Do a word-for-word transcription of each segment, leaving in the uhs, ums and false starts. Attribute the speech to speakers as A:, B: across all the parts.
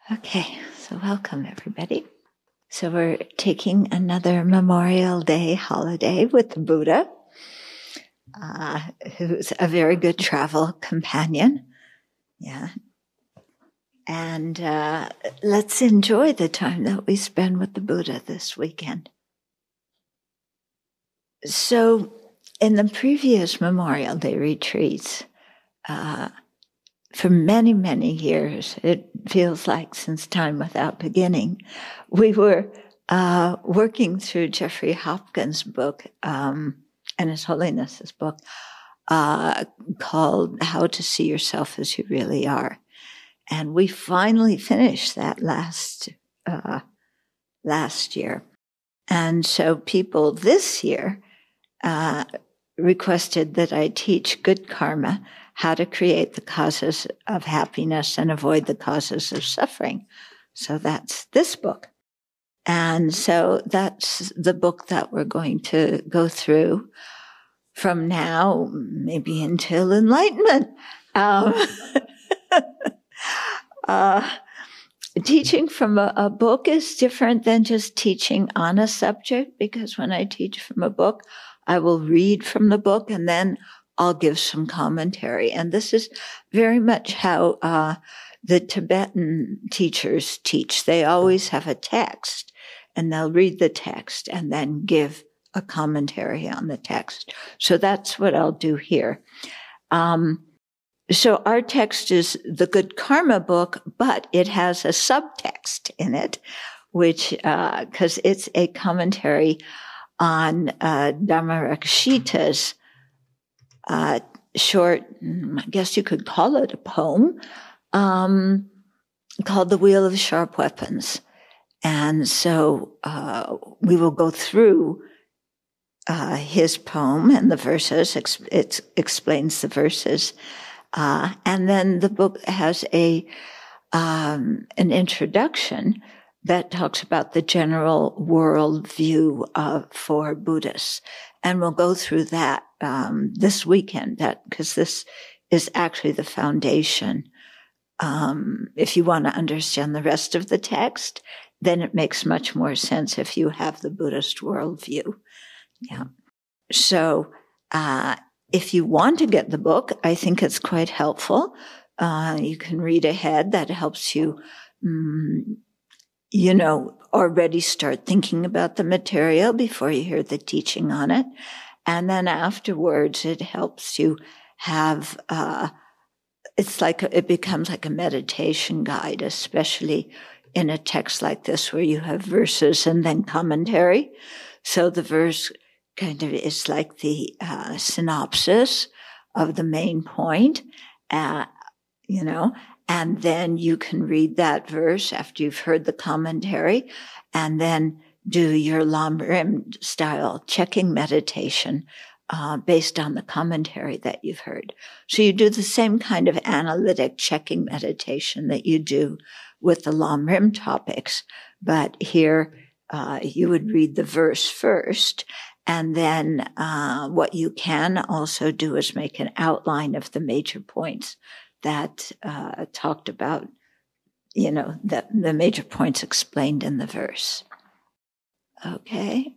A: Okay, so welcome everybody. So we're taking another Memorial Day holiday with the Buddha, uh, who's a very good travel companion. Yeah. And uh, let's enjoy the time that we spend with the Buddha this weekend. So in the previous Memorial Day retreats, uh, for many, many years, it feels like since time without beginning, we were uh, working through Jeffrey Hopkins' book um, and His Holiness's book uh, called How to See Yourself as You Really Are. And we finally finished that last uh, last year. And so people this year uh, requested that I teach good karma, how to create the causes of happiness and avoid the causes of suffering. So that's this book. And so that's the book that we're going to go through from now, maybe until enlightenment. Um, uh, teaching from a, a book is different than just teaching on a subject, because when I teach from a book, I will read from the book and then I'll give some commentary. And this is very much how uh, the Tibetan teachers teach. They always have a text and they'll read the text and then give a commentary on the text. So that's what I'll do here. Um, so our text is the Good Karma book, but it has a subtext in it, which, uh, cause it's a commentary on uh, Dhammarakshita's uh, short, I guess you could call it a poem, um, called The Wheel of Sharp Weapons. And so uh, we will go through uh, his poem and the verses. It explains the verses. Uh, and then the book has a um, an introduction that talks about the general worldview uh, for Buddhists. And we'll go through that um, this weekend, that because this is actually the foundation. Um, if you want to understand the rest of the text, then it makes much more sense if you have the Buddhist worldview. Yeah. So uh, if you want to get the book, I think it's quite helpful. Uh, you can read ahead. That helps you um, you know, already start thinking about the material before you hear the teaching on it. And then afterwards, it helps you have, uh, it's like, it becomes like a meditation guide, especially in a text like this where you have verses and then commentary. So the verse kind of is like the uh, synopsis of the main point, uh, you know, and then you can read that verse after you've heard the commentary and then do your Lam Rim style checking meditation uh, based on the commentary that you've heard. So you do the same kind of analytic checking meditation that you do with the Lam Rim topics, but here uh, you would read the verse first, and then uh, what you can also do is make an outline of the major points that uh, talked about, you know, the, the major points explained in the verse. Okay.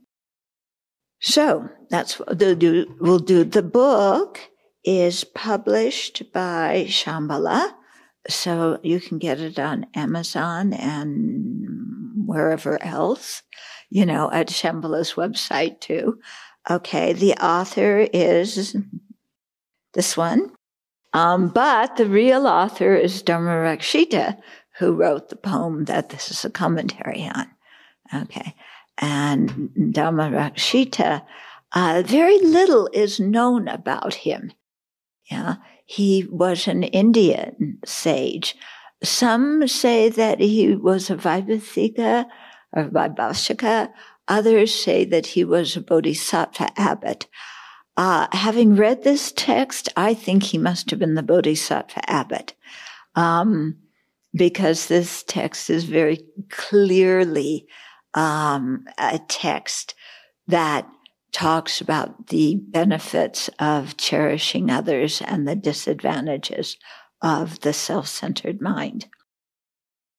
A: So that's what we'll do. We'll do. The book is published by Shambhala, so you can get it on Amazon and wherever else, you know, at Shambhala's website too. Okay. The author is this one. Um, but the real author is Dhammarakshita, who wrote the poem that this is a commentary on. Okay. And Dhammarakshita, uh, very little is known about him. Yeah. He was an Indian sage. Some say that he was a Vaibhashika or Vaibhashika. Others say that he was a Bodhisattva abbot. Uh, having read this text, I think he must have been the Bodhisattva abbot, um, because this text is very clearly um, a text that talks about the benefits of cherishing others and the disadvantages of the self-centered mind.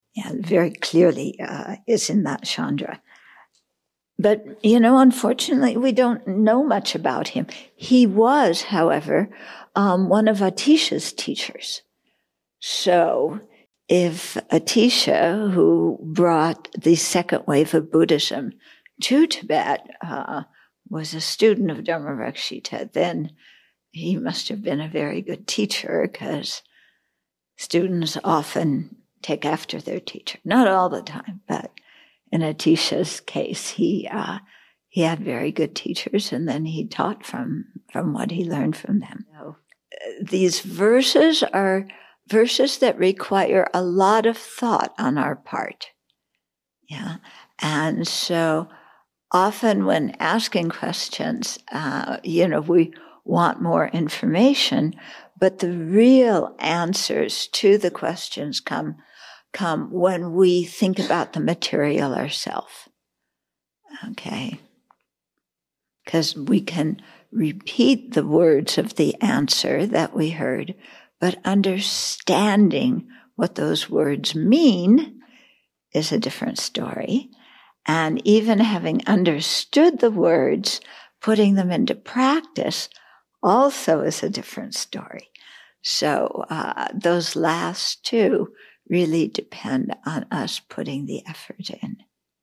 A: Yeah, very clearly uh, is in that Chandra. But, you know, unfortunately, we don't know much about him. He was, however, um, one of Atisha's teachers. So if Atisha, who brought the second wave of Buddhism to Tibet, uh, was a student of Dharmarakshita, then he must have been a very good teacher, because students often take after their teacher. Not all the time, but in Atisha's case, he uh, he had very good teachers, and then he taught from from what he learned from them. So, uh, these verses are verses that require a lot of thought on our part. Yeah, and so often when asking questions, uh, you know, we want more information, but the real answers to the questions come come when we think about the material ourselves. Okay. Because we can repeat the words of the answer that we heard, but understanding what those words mean is a different story. And even having understood the words, putting them into practice also is a different story. So uh, those last two really depend on us putting the effort in.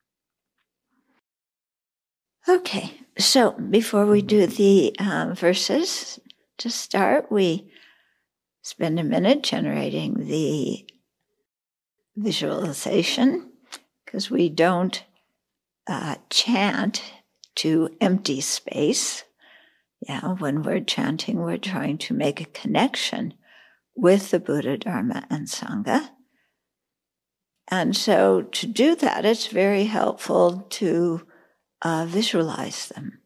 A: Okay, so before we do the uh, verses, to start, we spend a minute generating the visualization, because we don't uh, chant to empty space. Yeah, when we're chanting, we're trying to make a connection with the Buddha, Dharma, and Sangha. And so to do that, it's very helpful to uh, visualize them.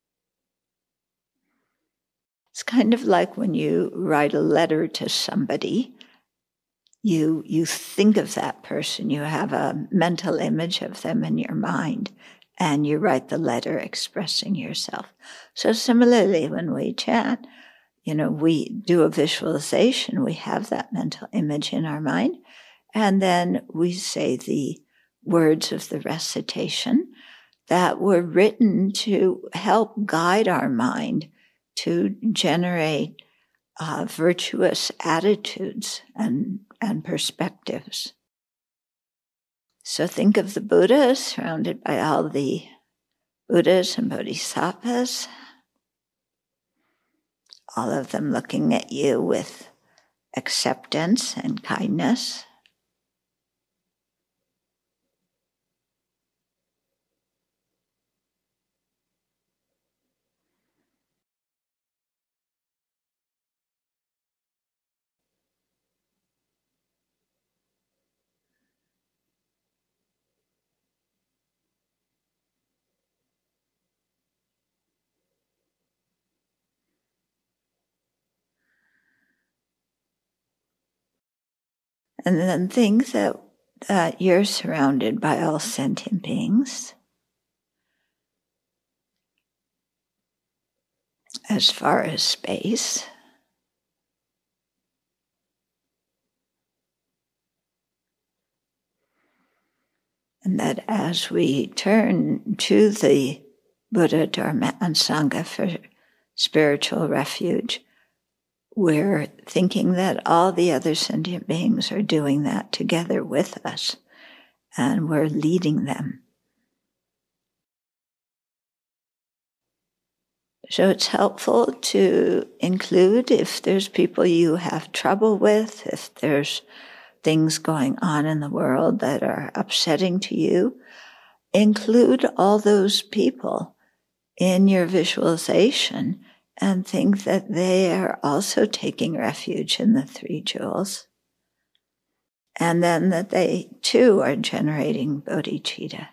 A: It's kind of like when you write a letter to somebody, you, you think of that person, you have a mental image of them in your mind, and you write the letter expressing yourself. So similarly, when we chant, you know, we do a visualization, we have that mental image in our mind, and then we say the words of the recitation that were written to help guide our mind to generate uh, virtuous attitudes and, and perspectives. So think of the Buddha surrounded by all the Buddhas and Bodhisattvas, all of them looking at you with acceptance and kindness. And then think that, that you're surrounded by all sentient beings. As far as space, and that as we turn to the Buddha, Dharma, and Sangha for spiritual refuge, we're thinking that all the other sentient beings are doing that together with us, and we're leading them. So it's helpful to include, if there's people you have trouble with, if there's things going on in the world that are upsetting to you, include all those people in your visualization and think that they are also taking refuge in the three jewels. And then that they too are generating bodhicitta.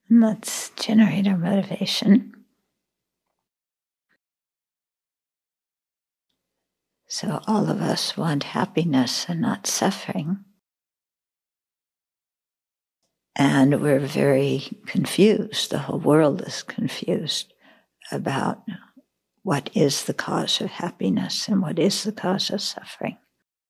A: And let's generate our motivation. So all of us want happiness and not suffering. And we're very confused. The whole world is confused about what is the cause of happiness and what is the cause of suffering.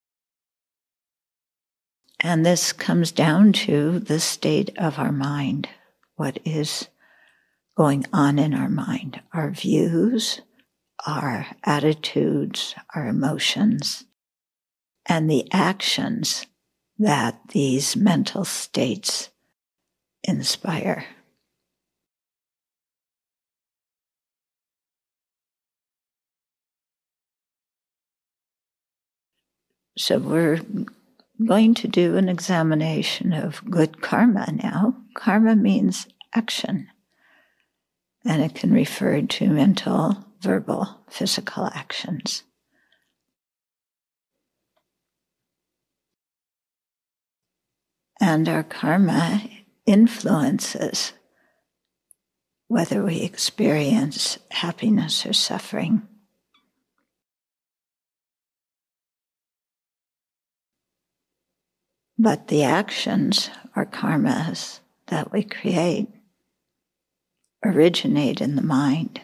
A: And this comes down to the state of our mind. What is going on in our mind? Our views, our attitudes, our emotions, and the actions that these mental states inspire. So we're going to do an examination of good karma now. Karma means action, and it can refer to mental, verbal, physical actions. And our karma influences whether we experience happiness or suffering. But the actions or karmas that we create originate in the mind.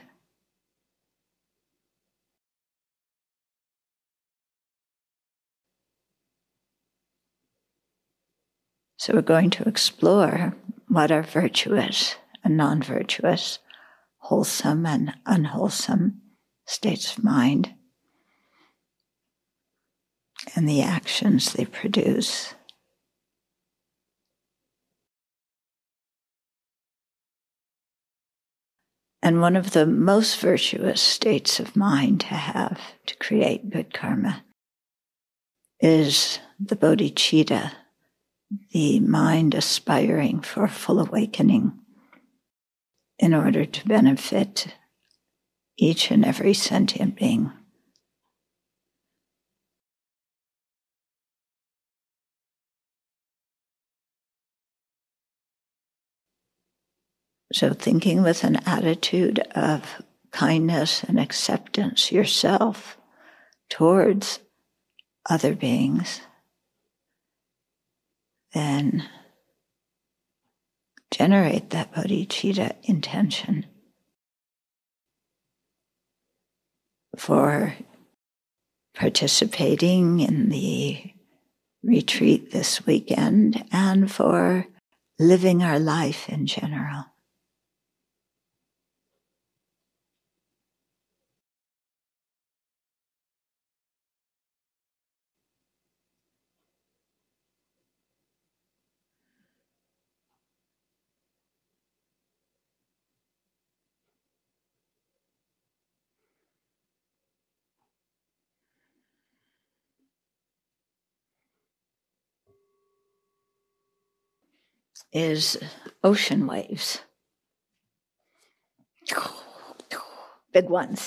A: So we're going to explore what are virtuous and non-virtuous, wholesome and unwholesome states of mind, and the actions they produce. And one of the most virtuous states of mind to have to create good karma is the bodhicitta, the mind aspiring for full awakening in order to benefit each and every sentient being. So thinking with an attitude of kindness and acceptance yourself towards other beings, then generate that bodhicitta intention for participating in the retreat this weekend and for living our life in general. Is ocean waves. Big ones.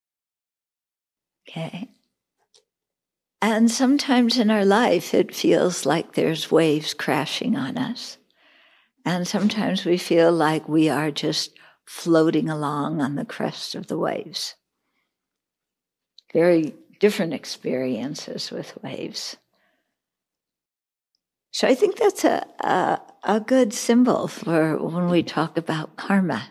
A: Okay. And sometimes in our life it feels like there's waves crashing on us. And sometimes we feel like we are just floating along on the crest of the waves. Very different experiences with waves. So I think that's a, a, a good symbol for when we talk about karma.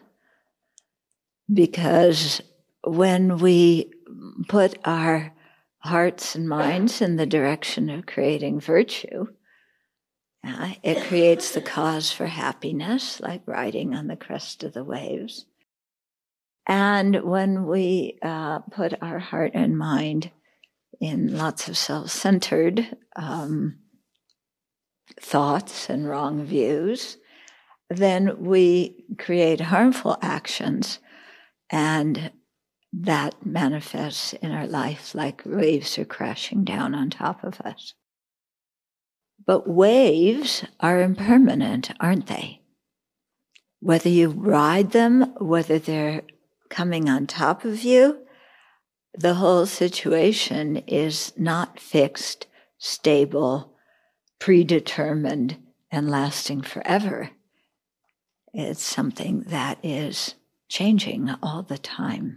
A: Because when we put our hearts and minds in the direction of creating virtue, uh, it creates the cause for happiness, like riding on the crest of the waves. And when we uh, put our heart and mind in lots of self-centered um, thoughts and wrong views, then we create harmful actions, and that manifests in our life like waves are crashing down on top of us. But waves are impermanent, aren't they? Whether you ride them, whether they're coming on top of you, the whole situation is not fixed, stable, predetermined, and lasting forever. It's something that is changing all the time.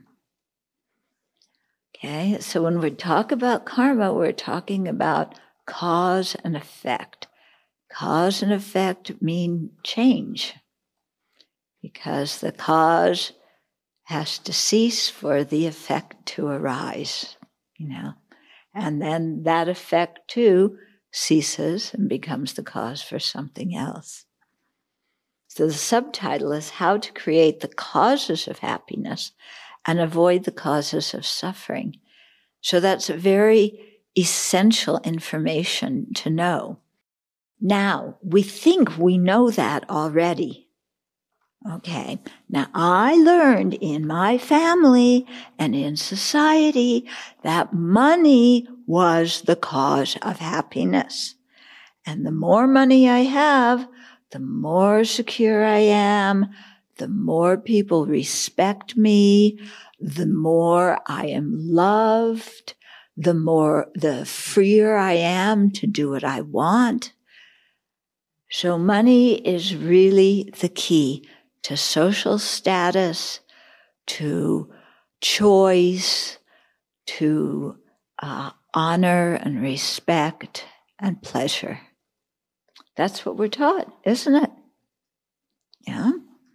A: Okay, so when we talk about karma, we're talking about cause and effect. Cause and effect mean change, because the cause has to cease for the effect to arise, you know. And then that effect too ceases and becomes the cause for something else. So the subtitle is How to Create the Causes of Happiness and Avoid the Causes of Suffering. So that's very essential information to know. Now, we think we know that already. Okay, now I learned in my family and in society that money was the cause of happiness. And the more money I have, the more secure I am, the more people respect me, the more I am loved, the more, the freer I am to do what I want. So money is really the key to social status, to choice, to uh, honor and respect and pleasure. That's what we're taught, isn't it? Yeah.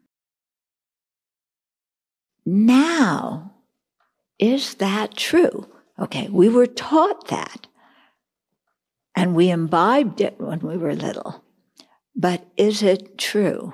A: Now, is that true? Okay, we were taught that, and we imbibed it when we were little. But is it true?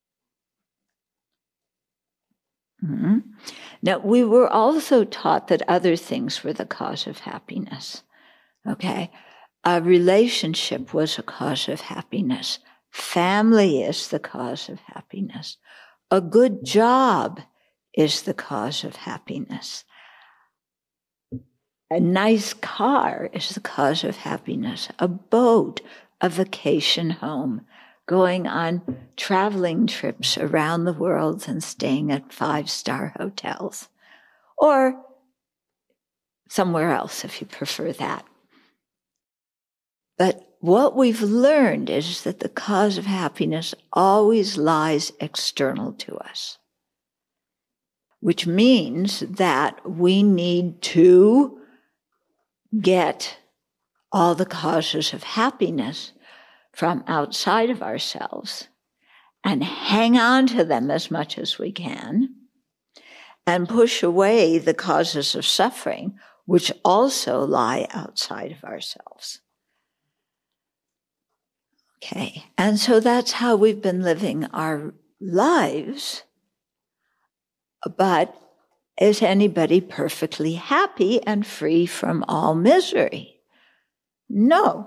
A: Mm-hmm. Now, we were also taught that other things were the cause of happiness. Okay? A relationship was a cause of happiness. Family is the cause of happiness. A good job is the cause of happiness. A nice car is the cause of happiness. A boat, a vacation home, going on traveling trips around the world and staying at five-star hotels, or somewhere else if you prefer that. But what we've learned is that the cause of happiness always lies external to us, which means that we need to get all the causes of happiness from outside of ourselves and hang on to them as much as we can and push away the causes of suffering, which also lie outside of ourselves. Okay, and so that's how we've been living our lives. But is anybody perfectly happy and free from all misery? No.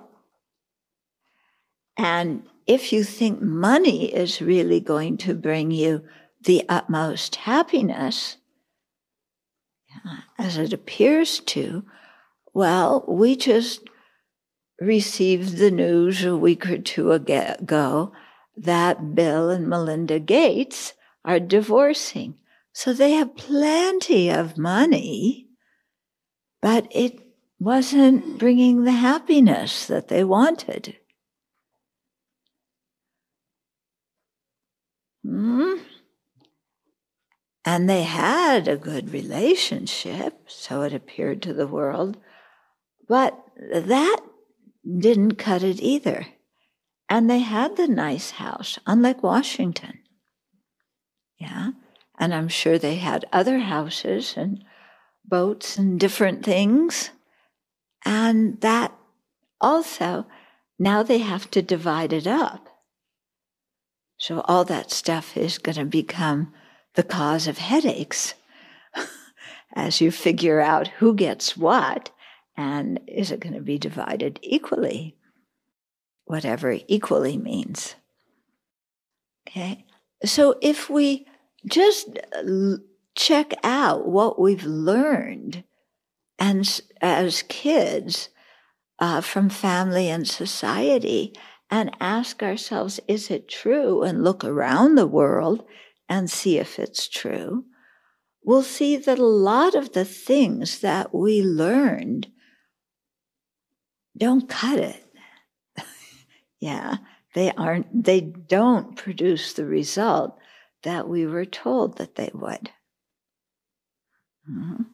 A: And if you think money is really going to bring you the utmost happiness, as it appears to, well, we just received the news a week or two ago that Bill and Melinda Gates are divorcing. So they have plenty of money, but it wasn't bringing the happiness that they wanted. Hmm? And they had a good relationship, so it appeared to the world, but that didn't cut it either. And they had the nice house on Lake Washington. Yeah, and I'm sure they had other houses and boats and different things. And that also, now they have to divide it up. So all that stuff is going to become the cause of headaches as you figure out who gets what, and is it going to be divided equally? Whatever equally means. Okay? So if we just check out what we've learned and as kids uh, from family and society and ask ourselves, is it true? And look around the world and see if it's true, we'll see that a lot of the things that we learned don't cut it. Yeah, they aren't, they don't produce the result that we were told that they would. Mm-hmm.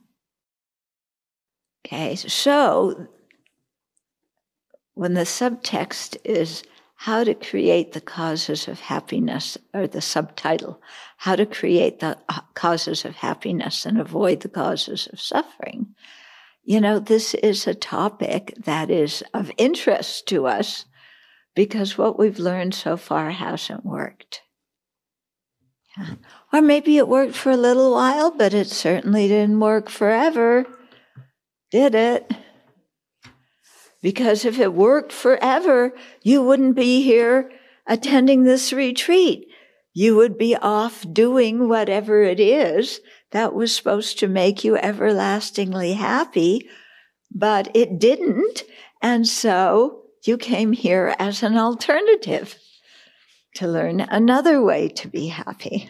A: Okay, so when the subtext is how to create the causes of happiness, or the subtitle, how to create the causes of happiness and avoid the causes of suffering, you know, this is a topic that is of interest to us because what we've learned so far hasn't worked. Yeah. Or maybe it worked for a little while, but it certainly didn't work forever, did it? Because if it worked forever, you wouldn't be here attending this retreat. You would be off doing whatever it is that was supposed to make you everlastingly happy, but it didn't. And so you came here as an alternative to learn another way to be happy.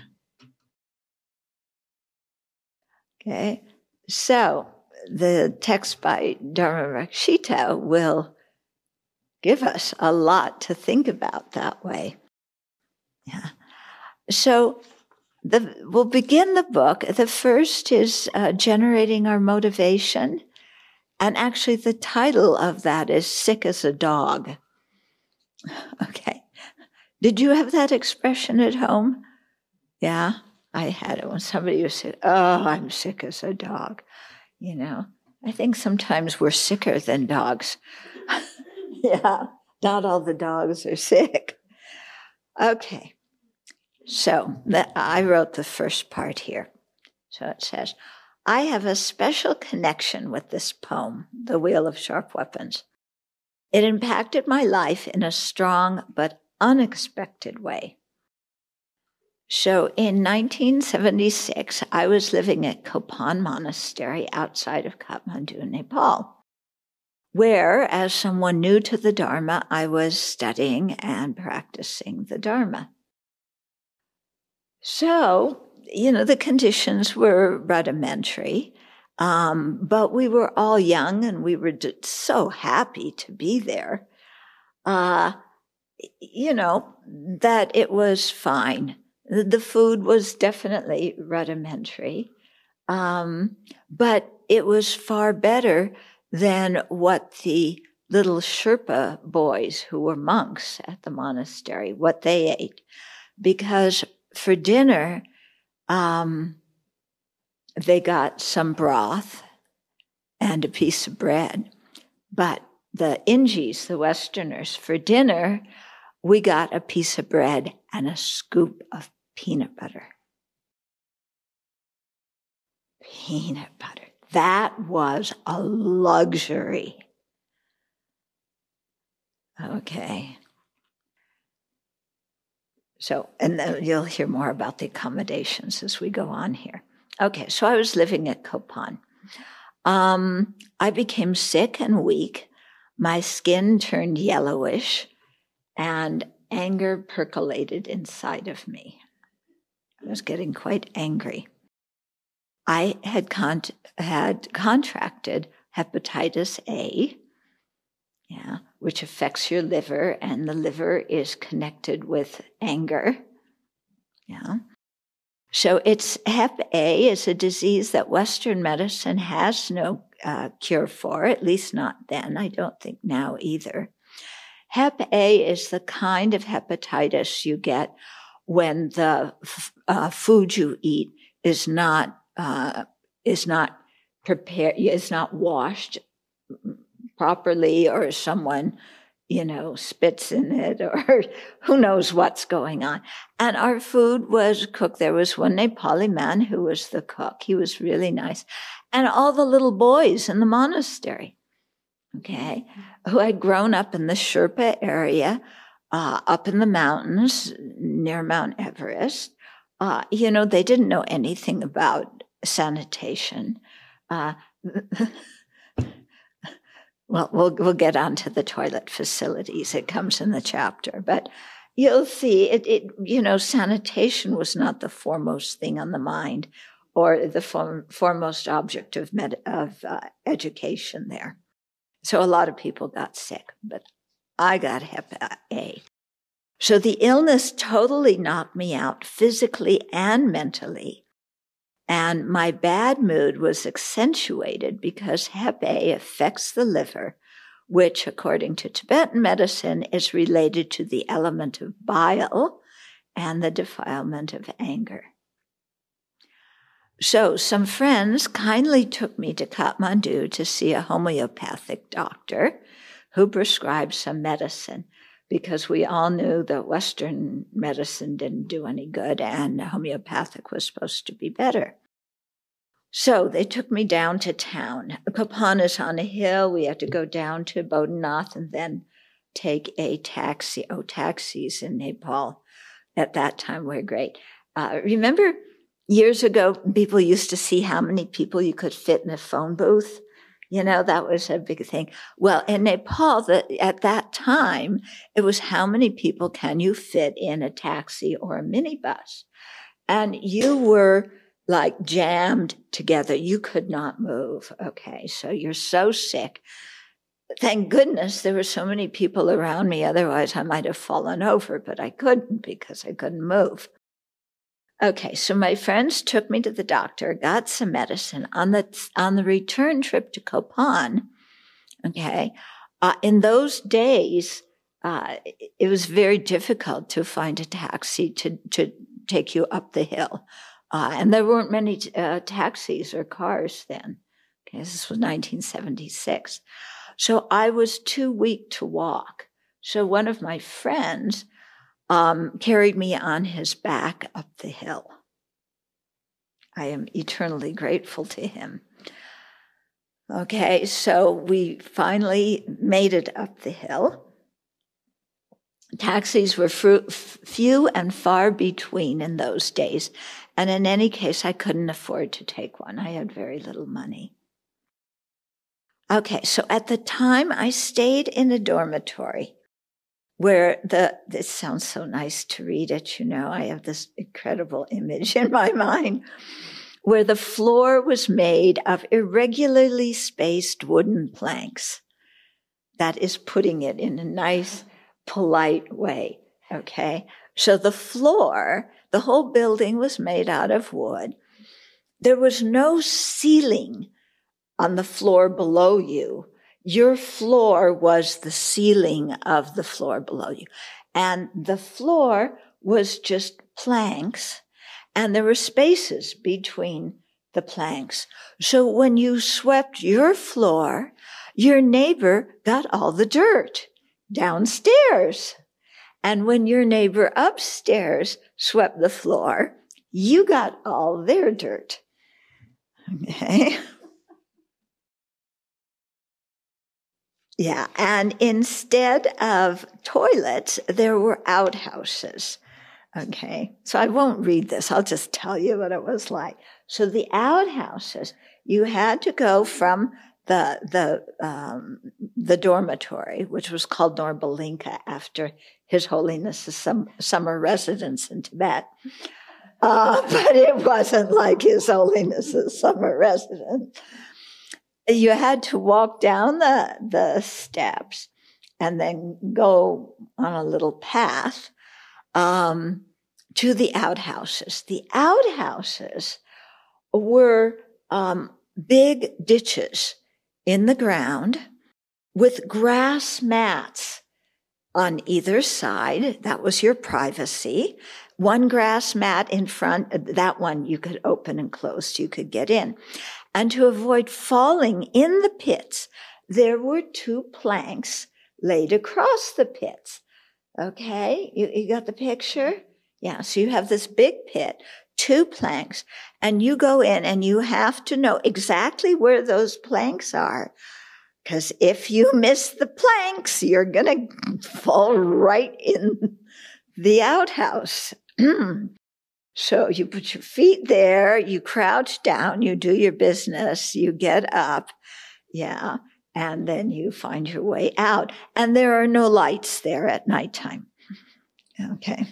A: Okay, so the text by Dharmarakshita will give us a lot to think about that way. Yeah. So the, we'll begin the book. The first is uh, generating our motivation. And actually the title of that is Sick as a Dog. Okay. Did you have that expression at home? Yeah, I had it when somebody would say, oh, I'm sick as a dog. You know, I think sometimes we're sicker than dogs. Yeah, not all the dogs are sick. Okay, so the, I wrote the first part here. So it says, I have a special connection with this poem, The Wheel of Sharp Weapons. It impacted my life in a strong but unexpected way. So in nineteen seventy-six, I was living at Kopan Monastery outside of Kathmandu, Nepal, where, as someone new to the Dharma, I was studying and practicing the Dharma. So, you know, the conditions were rudimentary, um, but we were all young and we were so happy to be there, uh, you know, that it was fine. The food was definitely rudimentary, um, but it was far better than what the little Sherpa boys who were monks at the monastery, what they ate. Because for dinner, um, they got some broth and a piece of bread. But the Ingis, the Westerners, for dinner, we got a piece of bread and a scoop of peanut butter. Peanut butter. That was a luxury. Okay. So, and then you'll hear more about the accommodations as we go on here. Okay, so I was living at Kopan. Um, I became sick and weak. My skin turned yellowish, and anger percolated inside of me. I was getting quite angry. I had con- had contracted hepatitis A, yeah, which affects your liver, and the liver is connected with anger. Yeah. So it's Hep A is a disease that Western medicine has no uh, cure for, at least not then. I don't think now either. Hep A is the kind of hepatitis you get when the uh, food you eat is not uh, is not prepared, is not washed properly, or someone, you know, spits in it, or who knows what's going on. And our food was cooked. There was one Nepali man who was the cook. He was really nice. And all the little boys in the monastery, okay, who had grown up in the Sherpa area, uh, up in the mountains near Mount Everest, uh, you know, they didn't know anything about sanitation. Uh, well, we'll we'll get onto the toilet facilities. It comes in the chapter, but you'll see it. It you know, sanitation was not the foremost thing on the mind, or the form, foremost object of med, of uh, education there. So a lot of people got sick, but I got Hep A. So the illness totally knocked me out physically and mentally. And my bad mood was accentuated because Hep A affects the liver, which, according to Tibetan medicine, is related to the element of bile and the defilement of anger. So some friends kindly took me to Kathmandu to see a homeopathic doctor who prescribed some medicine, because we all knew that Western medicine didn't do any good and homeopathic was supposed to be better. So they took me down to town. Kopan is on a hill. We had to go down to Bodhanath and then take a taxi. Oh, taxis in Nepal at that time were great. Uh, remember years ago, people used to see how many people you could fit in a phone booth? You know, that was a big thing. Well, in Nepal, the, at that time, it was how many people can you fit in a taxi or a minibus? And you were like jammed together. You could not move. Okay, so you're so sick. Thank goodness there were so many people around me. Otherwise, I might have fallen over, but I couldn't because I couldn't move. Okay, so my friends took me to the doctor, got some medicine. On the on the return trip to Kopan, okay, uh, in those days, uh, it was very difficult to find a taxi to, to take you up the hill. Uh, and there weren't many uh, taxis or cars then. Okay, this was nineteen seventy-six. So I was too weak to walk. So one of my friends um, carried me on his back up the hill. I am eternally grateful to him. Okay, so we finally made it up the hill. Taxis were fru- few and far between in those days. And in any case, I couldn't afford to take one. I had very little money. Okay, so at the time, I stayed in a dormitory where the, this sounds so nice to read it, you know, I have this incredible image in my mind, where the floor was made of irregularly spaced wooden planks. That is putting it in a nice, polite way, okay? So the floor, the whole building was made out of wood. There was no ceiling on the floor below you. Your floor was the ceiling of the floor below you. And the floor was just planks, and there were spaces between the planks. So when you swept your floor, your neighbor got all the dirt downstairs. And when your neighbor upstairs swept the floor, you got all their dirt. Okay? Yeah, and instead of toilets, there were outhouses. Okay, so I won't read this. I'll just tell you what it was like. So the outhouses, you had to go from the the um, the dormitory, which was called Norbalinka after His Holiness's sum, summer residence in Tibet. Uh, but it wasn't like His Holiness's summer residence. You had to walk down the, the steps and then go on a little path um, to the outhouses. The outhouses were um, big ditches in the ground with grass mats on either side. That was your privacy. One grass mat in front, that one you could open and close, you could get in. And to avoid falling in the pits, there were two planks laid across the pits. Okay, you, you got the picture? Yeah, so you have this big pit, two planks, and you go in and you have to know exactly where those planks are. Because if you miss the planks, you're going to fall right in the outhouse. So you put your feet there, you crouch down, you do your business, you get up, yeah, and then you find your way out. And there are no lights there at nighttime. Okay.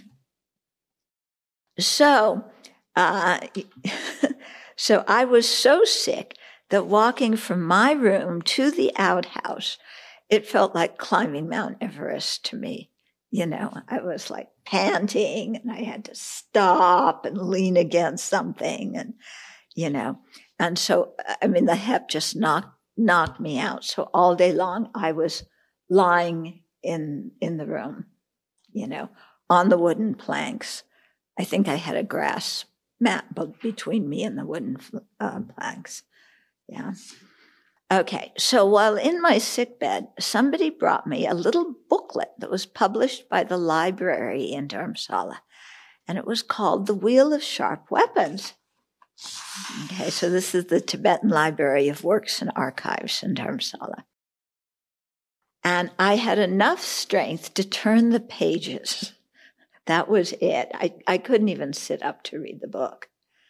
A: So, uh, so I was so sick that walking from my room to the outhouse, it felt like climbing Mount Everest to me. You know, I was like panting and I had to stop and lean against something and, you know, and so, I mean, the hep just knocked, knocked me out. So all day long I was lying in, in the room, you know, on the wooden planks. I think I had a grass mat between me and the wooden uh, planks. Yeah. Okay, so while in my sickbed, somebody brought me a little booklet that was published by the library in Dharamsala, and it was called The Wheel of Sharp Weapons. Okay, so this is the Tibetan Library of Works and Archives in Dharamsala. And I had enough strength to turn the pages. That was it. I, I couldn't even sit up to read the book.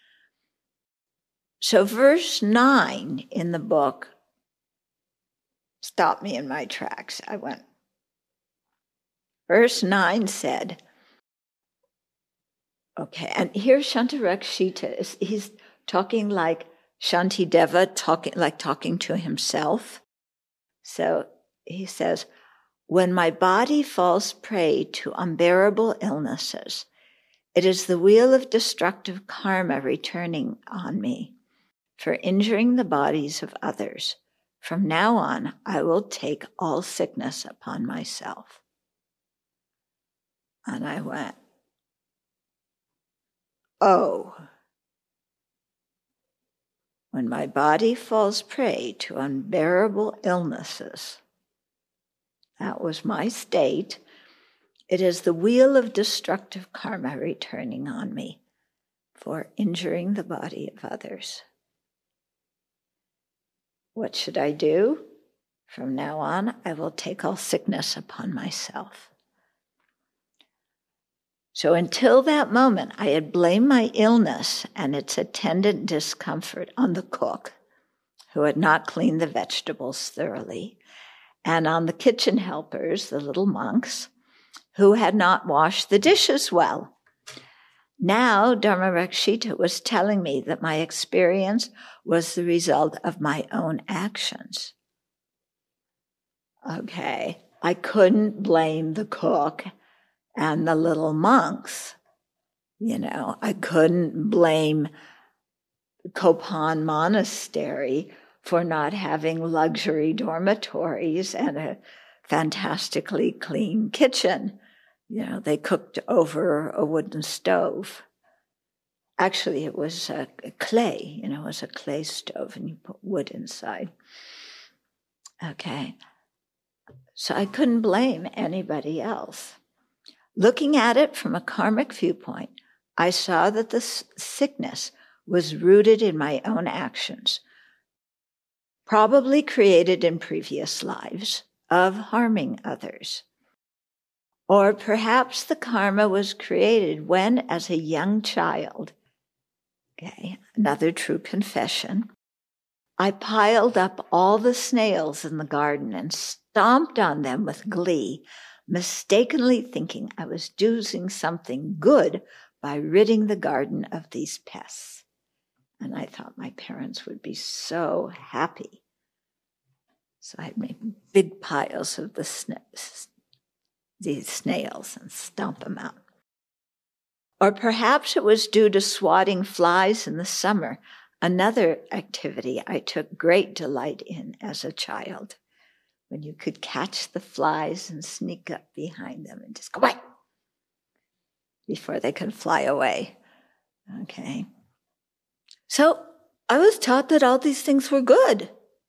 A: So verse nine in the book stopped me in my tracks. I went, verse nine said, okay, and here Shantarakshita is, he's talking like Shantideva, talking like talking to himself. So he says, when my body falls prey to unbearable illnesses, it is the wheel of destructive karma returning on me for injuring the bodies of others. From now on, I will take all sickness upon myself. And I went, oh, when my body falls prey to unbearable illnesses, that was my state. It is the wheel of destructive karma returning on me for injuring the body of others. What should I do? From now on, I will take all sickness upon myself. So until that moment, I had blamed my illness and its attendant discomfort on the cook, who had not cleaned the vegetables thoroughly, and on the kitchen helpers, the little monks, who had not washed the dishes well. Now, Dharmarakshita was telling me that my experience was the result of my own actions. Okay, I couldn't blame the cook and the little monks. You know, I couldn't blame Kopan Monastery for not having luxury dormitories and a fantastically clean kitchen. You know, they cooked over a wooden stove. Actually, it was a, a clay, you know, it was a clay stove and you put wood inside. Okay. So I couldn't blame anybody else. Looking at it from a karmic viewpoint, I saw that the sickness was rooted in my own actions, probably created in previous lives of harming others. Or perhaps the karma was created when, as a young child, okay, another true confession, I piled up all the snails in the garden and stomped on them with glee, mistakenly thinking I was doing something good by ridding the garden of these pests. And I thought my parents would be so happy. So I'd make big piles of the sna- these snails and stomp them out. Or perhaps it was due to swatting flies in the summer, another activity I took great delight in as a child, when you could catch the flies and sneak up behind them and just go, away, before they could fly away. Okay. So I was taught that all these things were good.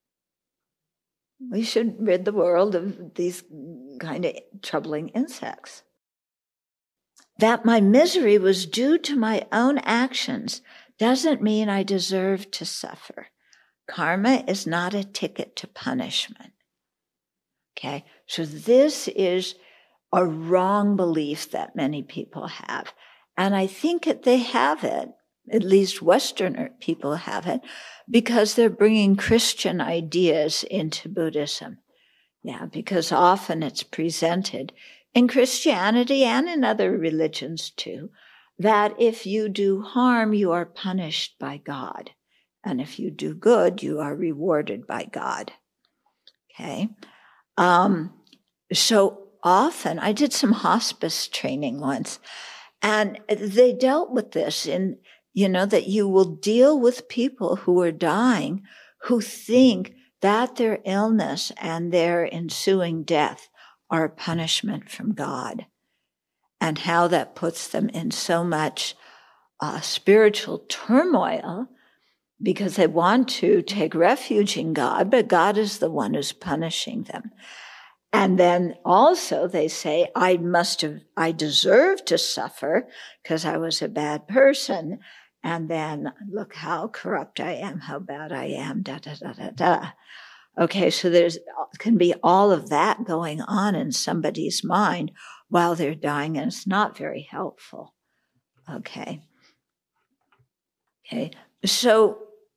A: We should rid the world of these kind of troubling insects. That my misery was due to my own actions doesn't mean I deserve to suffer. Karma is not a ticket to punishment. Okay, so this is a wrong belief that many people have. And I think that they have it, at least Westerner people have it, because they're bringing Christian ideas into Buddhism. Yeah, because often it's presented in Christianity and in other religions too, that if you do harm, you are punished by God. And if you do good, you are rewarded by God. Okay? Um, so often, I did some hospice training once, and they dealt with this in, you know, that you will deal with people who are dying who think that their illness and their ensuing death are a punishment from God, and how that puts them in so much uh, spiritual turmoil because they want to take refuge in God, but God is the one who's punishing them. And then also they say, I must have, I deserve to suffer because I was a bad person. And then look how corrupt I am, how bad I am, da, da, da, da, da. Okay, so there's can be all of that going on in somebody's mind while they're dying, and it's not very helpful. Okay. Okay, so,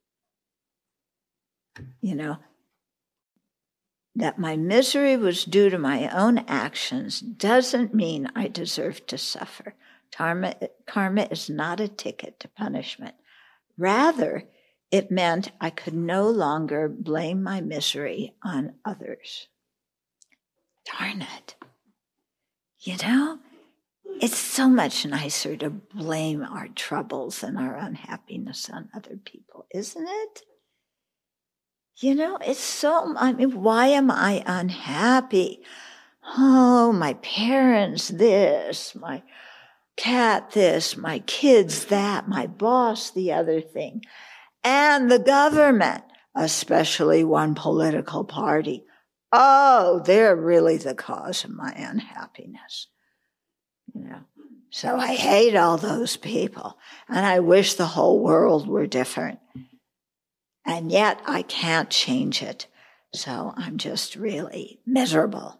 A: you know, that my misery was due to my own actions doesn't mean I deserve to suffer. Karma, karma is not a ticket to punishment. Rather, it meant I could no longer blame my misery on others. Darn it. You know, it's so much nicer to blame our troubles and our unhappiness on other people, isn't it? You know, it's so, I mean, why am I unhappy? Oh, my parents this, my cat this, my kids that, my boss the other thing, and the government, especially one political party. Oh, they're really the cause of my unhappiness. You know, so I hate all those people, and I wish the whole world were different. And yet I can't change it. So I'm just really miserable.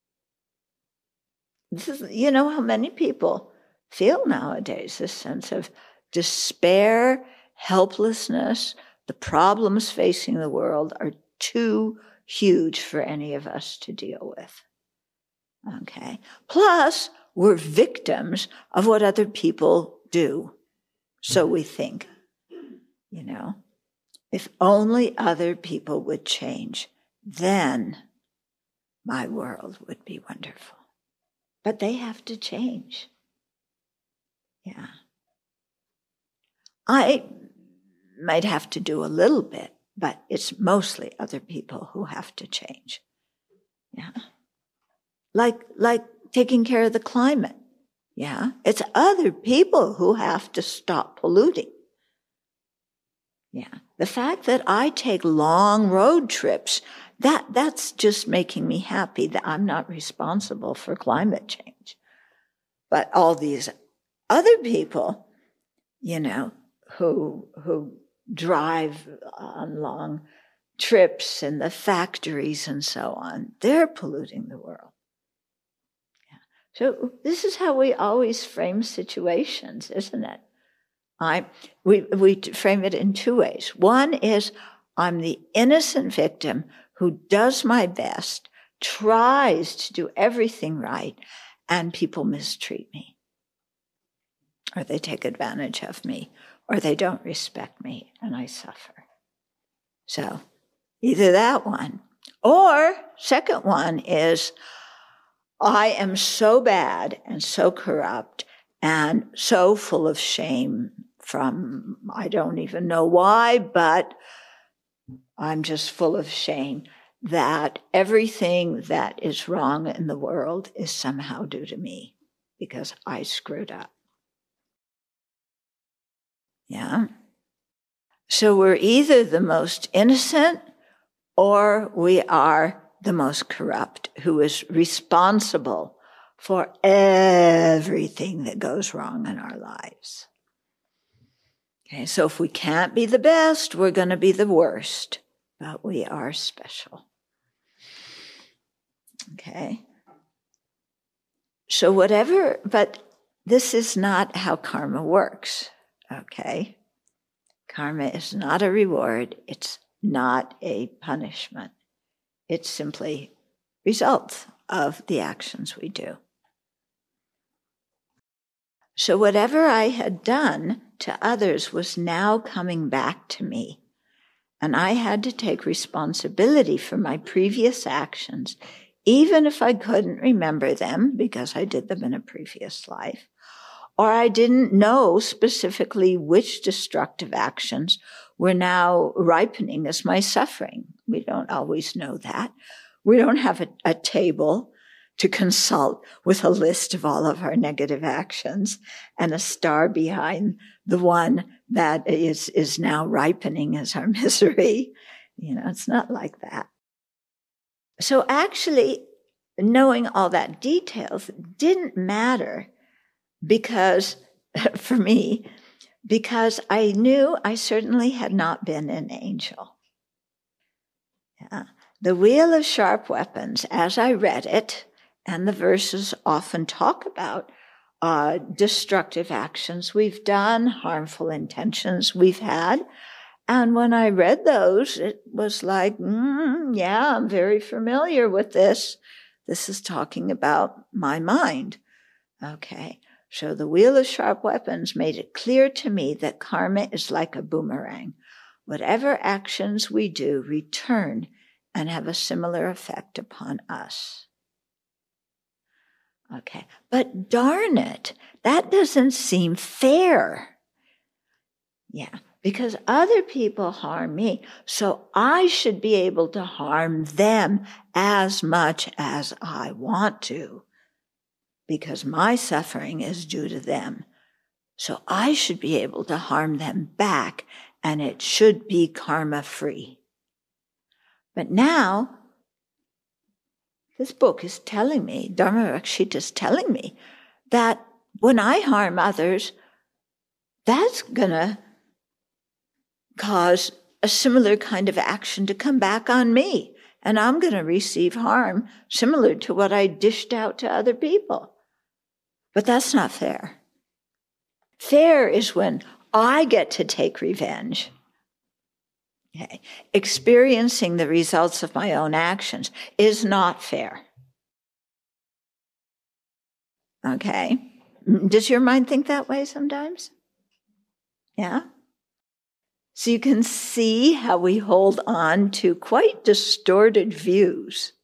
A: This is, you know how many people feel nowadays, this sense of despair, helplessness. The problems facing the world are too huge for any of us to deal with. Okay. Plus, we're victims of what other people do. So we think, you know. If only other people would change, then my world would be wonderful. But they have to change. Yeah. I might have to do a little bit, but it's mostly other people who have to change. Yeah. Like, like taking care of the climate. Yeah. It's other people who have to stop polluting. Yeah. The fact that I take long road trips, that, that's just making me happy that I'm not responsible for climate change. But all these other people, you know, who, who drive on long trips in the factories and so on, they're polluting the world. Yeah. So this is how we always frame situations, isn't it? I, we, we frame it in two ways. One is I'm the innocent victim who does my best, tries to do everything right, and people mistreat me. Or they take advantage of me, or they don't respect me, and I suffer. So either that one, or second one is I am so bad and so corrupt and so full of shame from, I don't even know why, but I'm just full of shame that everything that is wrong in the world is somehow due to me because I screwed up. Yeah. So we're either the most innocent or we are the most corrupt, who is responsible for everything that goes wrong in our lives. Okay, so if we can't be the best, we're going to be the worst, but we are special. Okay. So whatever, but this is not how karma works. Okay. Karma is not a reward. It's not a punishment. It's simply results of the actions we do. So whatever I had done to others was now coming back to me, and I had to take responsibility for my previous actions, even if I couldn't remember them because I did them in a previous life, or I didn't know specifically which destructive actions were now ripening as my suffering. We don't always know that. We don't have a, a table to consult with a list of all of our negative actions and a star behind the one that is, is now ripening as our misery. You know, it's not like that. So actually, knowing all that details didn't matter because, for me, because I knew I certainly had not been an angel. Yeah. The Wheel of Sharp Weapons, as I read it, and the verses often talk about uh, destructive actions we've done, harmful intentions we've had. And when I read those, it was like, mm, yeah, I'm very familiar with this. This is talking about my mind. Okay, so the Wheel of Sharp Weapons made it clear to me that karma is like a boomerang. Whatever actions we do return and have a similar effect upon us. Okay, but darn it, that doesn't seem fair. Yeah, because other people harm me, so I should be able to harm them as much as I want to, because my suffering is due to them. So I should be able to harm them back, and it should be karma-free. But now, this book is telling me, Dharma-Rakshita is telling me, that when I harm others, that's going to cause a similar kind of action to come back on me. And I'm going to receive harm similar to what I dished out to other people. But that's not fair. Fair is when I get to take revenge. Okay. Experiencing the results of my own actions is not fair. Okay. Does your mind think that way sometimes? Yeah? So you can see how we hold on to quite distorted views.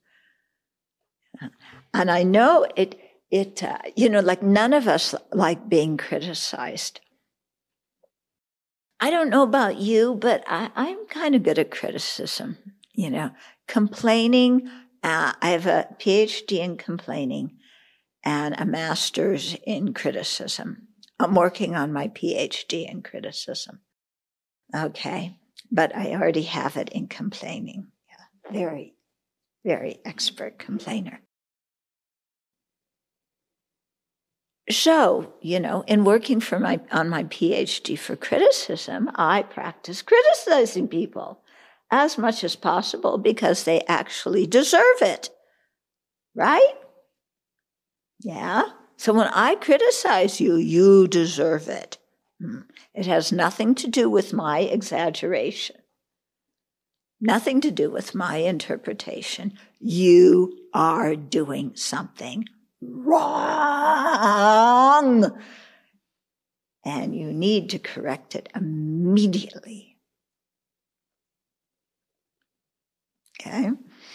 A: And I know it, it uh, you know, like none of us like being criticized. I don't know about you, but I, I'm kind of good at criticism, you know, complaining. Uh, I have a P H D in complaining and a master's in criticism. I'm working on my P H D in criticism. Okay, but I already have it in complaining. Yeah, very, very expert complainer. So, you know, in working for my on my P H D for criticism, I practice criticizing people as much as possible because they actually deserve it, right? Yeah. So when I criticize you, you deserve it. It has nothing to do with my exaggeration, nothing to do with my interpretation. You are doing something wrong, and you need to correct it immediately. Okay?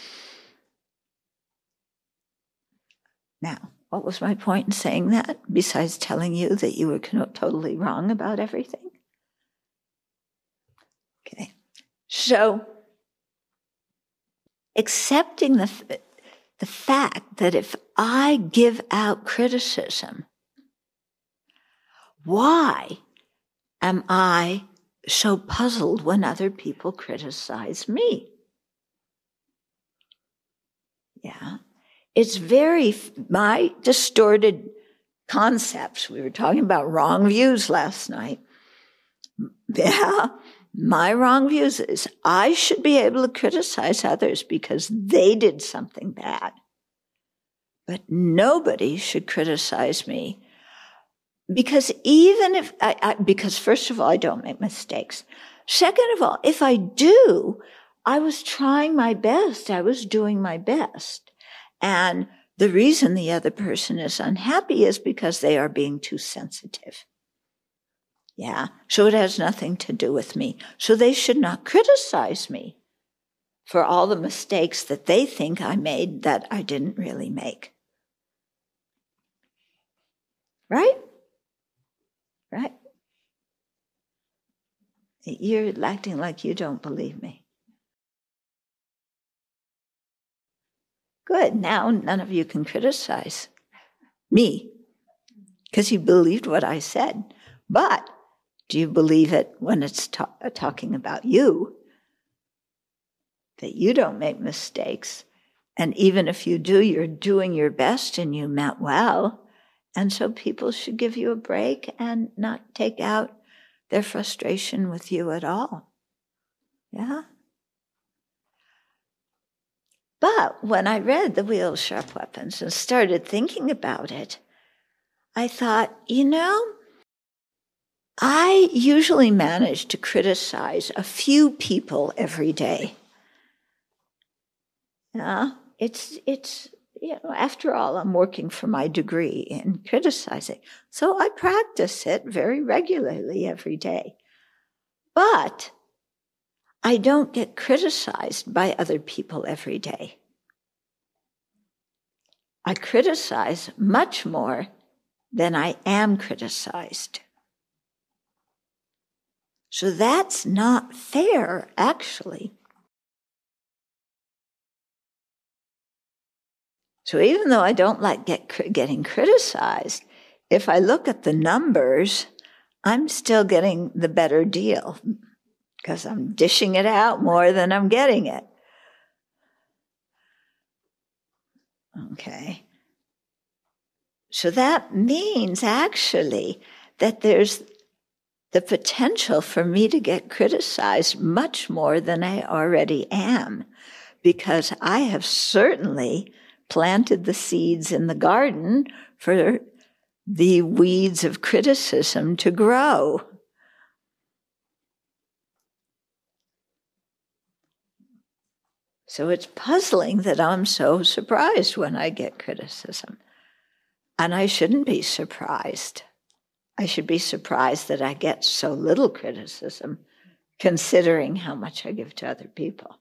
A: Now, what was my point in saying that, besides telling you that you were totally wrong about everything? Okay. So, accepting the, the fact that if I give out criticism, why am I so puzzled when other people criticize me? Yeah. It's very, my distorted concepts. We were talking about wrong views last night. Yeah, my wrong views is I should be able to criticize others because they did something bad. But nobody should criticize me. Because even if, I, I, because first of all, I don't make mistakes. Second of all, if I do, I was trying my best. I was doing my best. And the reason the other person is unhappy is because they are being too sensitive. Yeah, so it has nothing to do with me. So they should not criticize me. for all the mistakes that they think I made that I didn't really make. Right? Right? You're acting like you don't believe me. Good. Now none of you can criticize me because you believed what I said. But do you believe it when it's ta- talking about you? That you don't make mistakes. And even if you do, you're doing your best and you meant well. And so people should give you a break and not take out their frustration with you at all. Yeah? But when I read The Wheel of Sharp Weapons and started thinking about it, I thought, you know, I usually manage to criticize a few people every day. Yeah, it's, it's, you know, after all, I'm working for my degree in criticizing. So I practice it very regularly every day. But I don't get criticized by other people every day. I criticize much more than I am criticized. So that's not fair, actually. So even though I don't like get, getting criticized, if I look at the numbers, I'm still getting the better deal because I'm dishing it out more than I'm getting it. Okay. So that means actually that there's the potential for me to get criticized much more than I already am, because I have certainly planted the seeds in the garden for the weeds of criticism to grow. So it's puzzling that I'm so surprised when I get criticism. And I shouldn't be surprised. I should be surprised that I get so little criticism, considering how much I give to other people.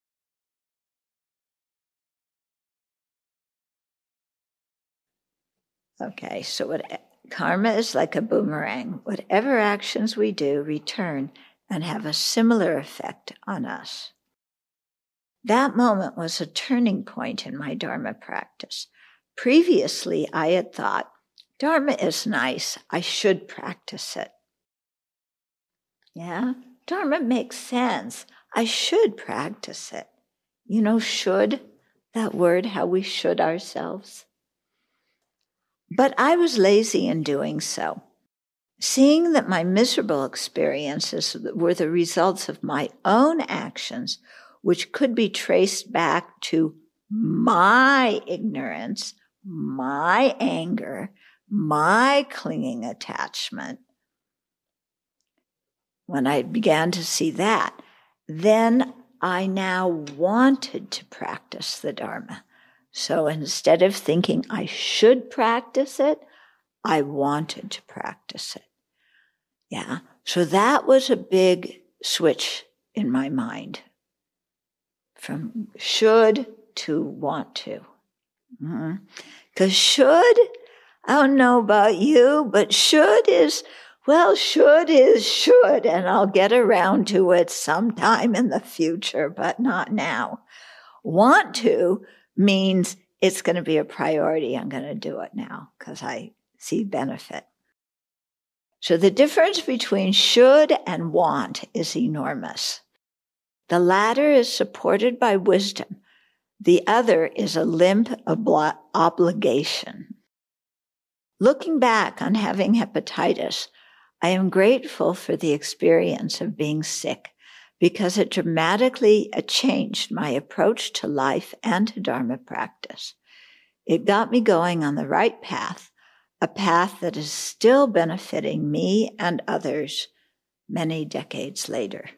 A: Okay, so what, karma is like a boomerang. Whatever actions we do return and have a similar effect on us. That moment was a turning point in my Dharma practice. Previously, I had thought, Dharma is nice, I should practice it. Yeah, Dharma makes sense, I should practice it. You know, should, that word, how we should ourselves. But I was lazy in doing so. Seeing that my miserable experiences were the results of my own actions, which could be traced back to my ignorance, my anger, my clinging attachment. When I began to see that, then I now wanted to practice the Dharma. So instead of thinking I should practice it, I wanted to practice it. Yeah, so that was a big switch in my mind. From should to want to. Because mm-hmm. should, I don't know about you, but should is, well, should is should, and I'll get around to it sometime in the future, but not now. Want to means it's going to be a priority. I'm going to do it now because I see benefit. So the difference between should and want is enormous. The latter is supported by wisdom. The other is a limp obli- obligation. Looking back on having hepatitis, I am grateful for the experience of being sick because it dramatically changed my approach to life and to Dharma practice. It got me going on the right path, a path that is still benefiting me and others many decades later.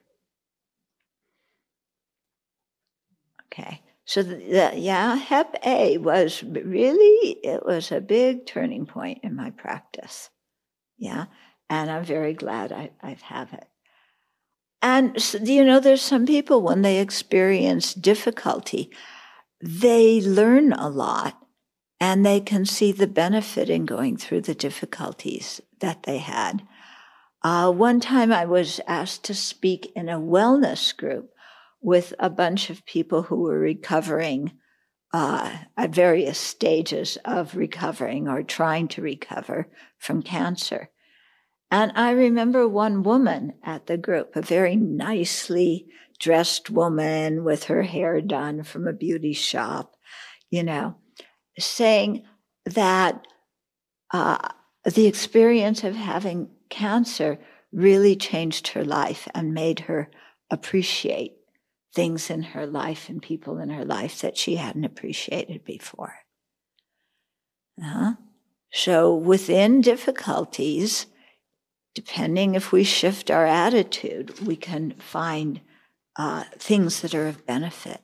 A: Okay, so the, the, yeah, Hep A was really, it was a big turning point in my practice. Yeah, and I'm very glad I, I have it. And, you know, there's some people, when they experience difficulty, they learn a lot and they can see the benefit in going through the difficulties that they had. Uh, one time I was asked to speak in a wellness group with a bunch of people who were recovering uh, at various stages of recovering or trying to recover from cancer. And I remember one woman at the group, a very nicely dressed woman with her hair done from a beauty shop, you know, saying that uh, the experience of having cancer really changed her life and made her appreciate things in her life and people in her life that she hadn't appreciated before. Uh-huh. So within difficulties, depending if we shift our attitude, we can find uh, things that are of benefit.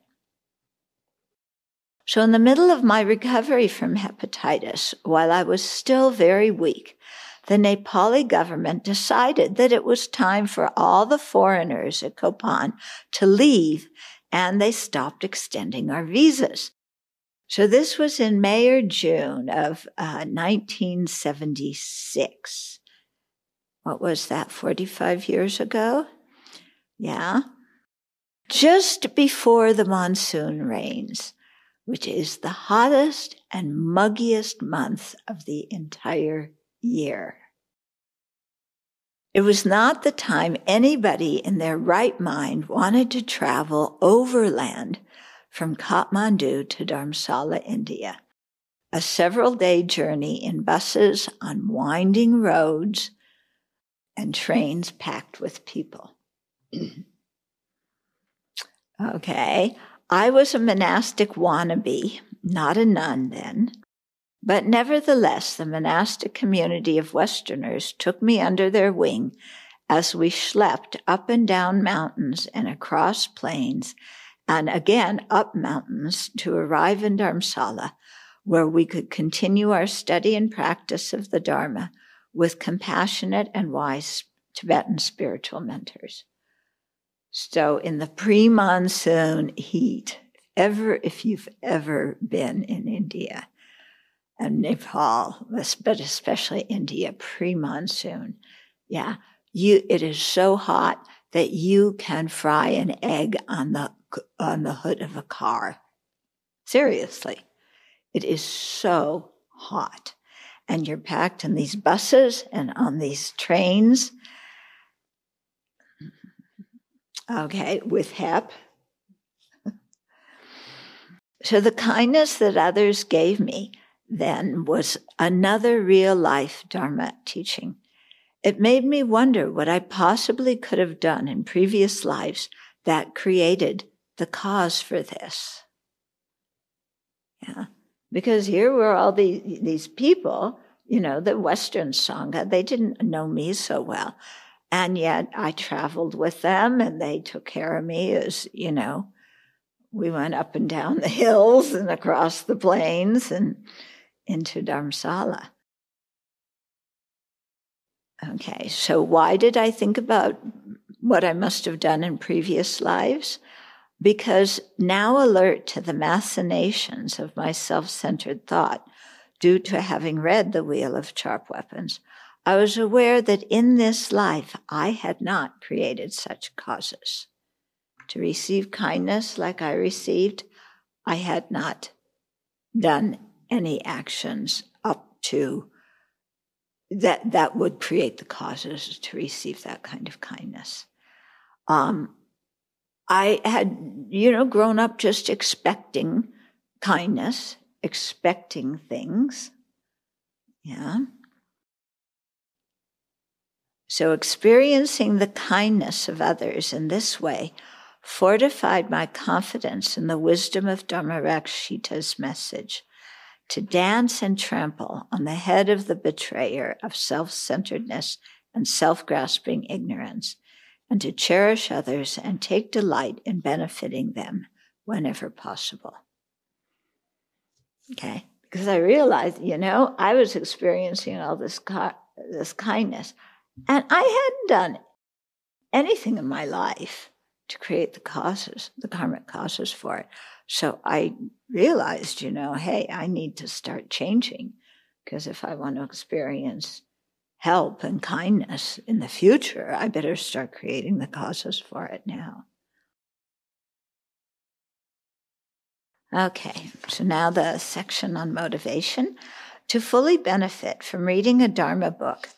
A: So in the middle of my recovery from hepatitis, while I was still very weak, the Nepali government decided that it was time for all the foreigners at Kopan to leave, and they stopped extending our visas. So this was in May or June of uh, nineteen seventy-six. What was that, forty-five years ago? Yeah. Just before the monsoon rains, which is the hottest and muggiest month of the entire year. It was not the time anybody in their right mind wanted to travel overland from Kathmandu to Dharamsala, India, a several-day journey in buses on winding roads and trains packed with people. Okay, I was a monastic wannabe, not a nun then, but nevertheless, the monastic community of Westerners took me under their wing as we schlepped up and down mountains and across plains, and again up mountains to arrive in Dharamsala, where we could continue our study and practice of the Dharma with compassionate and wise Tibetan spiritual mentors. So in the pre-monsoon heat, ever if you've ever been in India and Nepal, but especially India, pre-monsoon, yeah, you it is so hot that you can fry an egg on the on the hood of a car. Seriously, it is so hot. And you're packed in these buses and on these trains, okay, with hep. So the kindness that others gave me then was another real-life Dharma teaching. It made me wonder what I possibly could have done in previous lives that created the cause for this. Yeah. Because here were all these, these people, you know, the Western Sangha, they didn't know me so well. And yet I traveled with them and they took care of me as, you know, we went up and down the hills and across the plains and into Dharamsala. Okay, so why did I think about what I must have done in previous lives? Because now alert to the machinations of my self-centered thought, due to having read The Wheel of Sharp Weapons, I was aware that in this life I had not created such causes. To receive kindness like I received, I had not done any actions up to that that would create the causes to receive that kind of kindness. Um, I had, you know, grown up just expecting kindness, expecting things. Yeah. So experiencing the kindness of others in this way fortified my confidence in the wisdom of Dhammarakshita's message to dance and trample on the head of the betrayer of self-centeredness and self-grasping ignorance, and to cherish others and take delight in benefiting them whenever possible. Okay, because I realized, you know, I was experiencing all this, this kindness, and I hadn't done anything in my life to create the causes, the karmic causes for it. So I realized, you know, hey, I need to start changing, because if I want to experience help and kindness in the future, I better start creating the causes for it now. Okay, so now the section on motivation. To fully benefit from reading a Dharma book.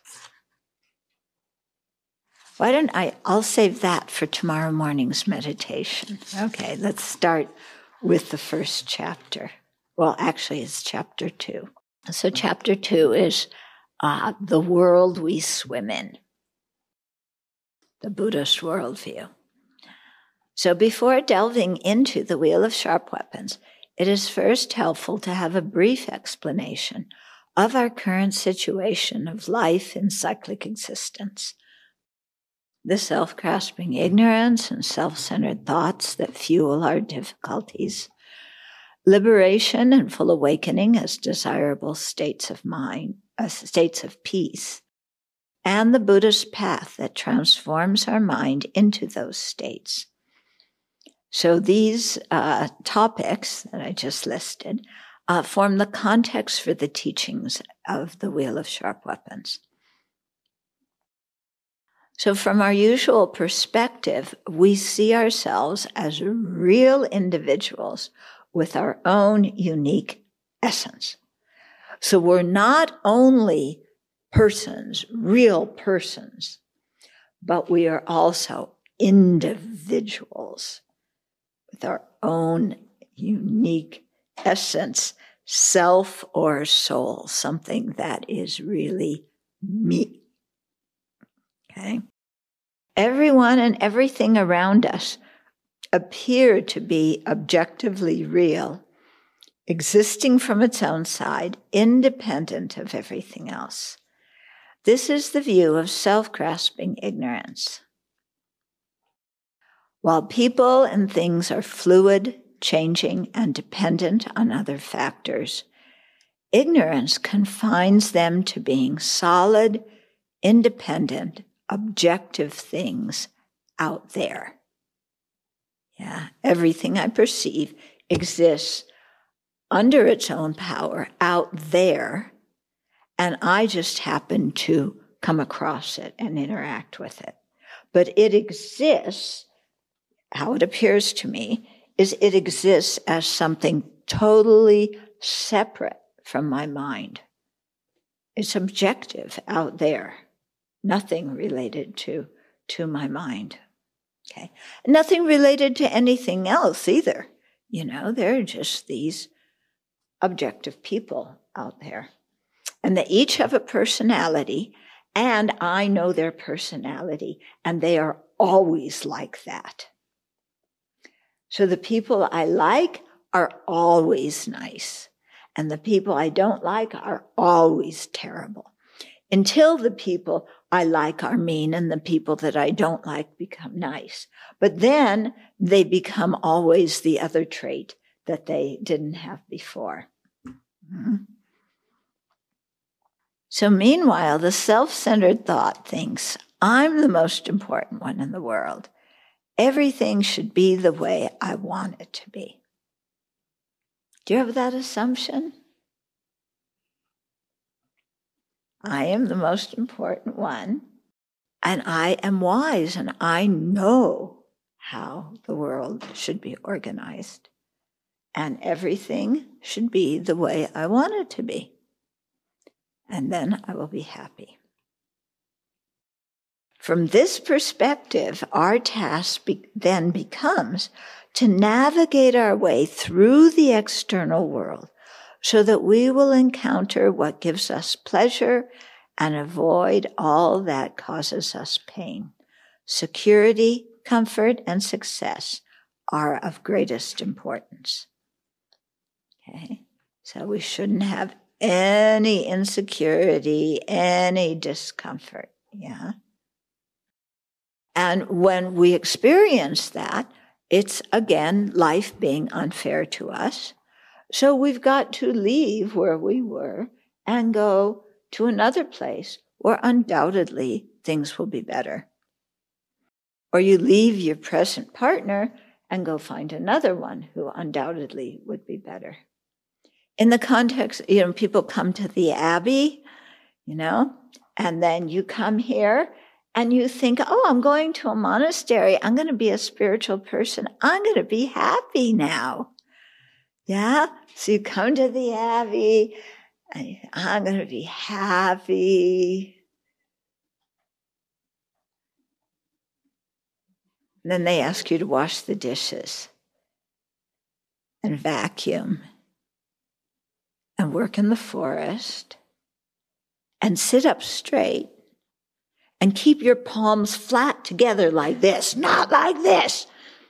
A: Why don't I, I'll save that for tomorrow morning's meditation. Okay, let's start with the first chapter. Well, actually, it's chapter two. So chapter two is uh, the world we swim in, the Buddhist worldview. So before delving into the Wheel of Sharp Weapons, it is first helpful to have a brief explanation of our current situation of life in cyclic existence. The self-grasping ignorance and self-centered thoughts that fuel our difficulties, liberation and full awakening as desirable states of mind, uh, states of peace, and the Buddhist path that transforms our mind into those states. So these uh, topics that I just listed uh, form the context for the teachings of the Wheel of Sharp Weapons. So from our usual perspective, we see ourselves as real individuals with our own unique essence. So we're not only persons, real persons, but we are also individuals with our own unique essence, self or soul, something that is really me. Okay? Everyone and everything around us appear to be objectively real, existing from its own side, independent of everything else. This is the view of self-grasping ignorance. While people and things are fluid, changing, and dependent on other factors, ignorance confines them to being solid, independent, objective things out there. Yeah, everything I perceive exists under its own power out there, and I just happen to come across it and interact with it. But it exists, how it appears to me, is it exists as something totally separate from my mind. It's objective out there, nothing related to, to my mind. Okay, nothing related to anything else either. You know, they're just these objective people out there. And they each have a personality, and I know their personality, and they are always like that. So the people I like are always nice, and the people I don't like are always terrible, until the people I like are mean and the people that I don't like become nice. But then they become always the other trait that they didn't have before. Mm-hmm. So meanwhile, the self-centered thought thinks, I'm the most important one in the world. Everything should be the way I want it to be. Do you have that assumption? I am the most important one, and I am wise, and I know how the world should be organized, and everything should be the way I want it to be. And then I will be happy. From this perspective, our task be- then becomes to navigate our way through the external world so that we will encounter what gives us pleasure and avoid all that causes us pain. Security, comfort, and success are of greatest importance. Okay, so we shouldn't have any insecurity, any discomfort, yeah? And when we experience that, it's, again, life being unfair to us. So we've got to leave where we were and go to another place where undoubtedly things will be better. Or you leave your present partner and go find another one who undoubtedly would be better. In the context, you know, people come to the Abbey, you know, and then you come here and you think, oh, I'm going to a monastery. I'm going to be a spiritual person. I'm going to be happy now. Yeah? So you come to the Abbey, and I'm going to be happy. And then they ask you to wash the dishes and vacuum and work in the forest and sit up straight and keep your palms flat together like this, not like this.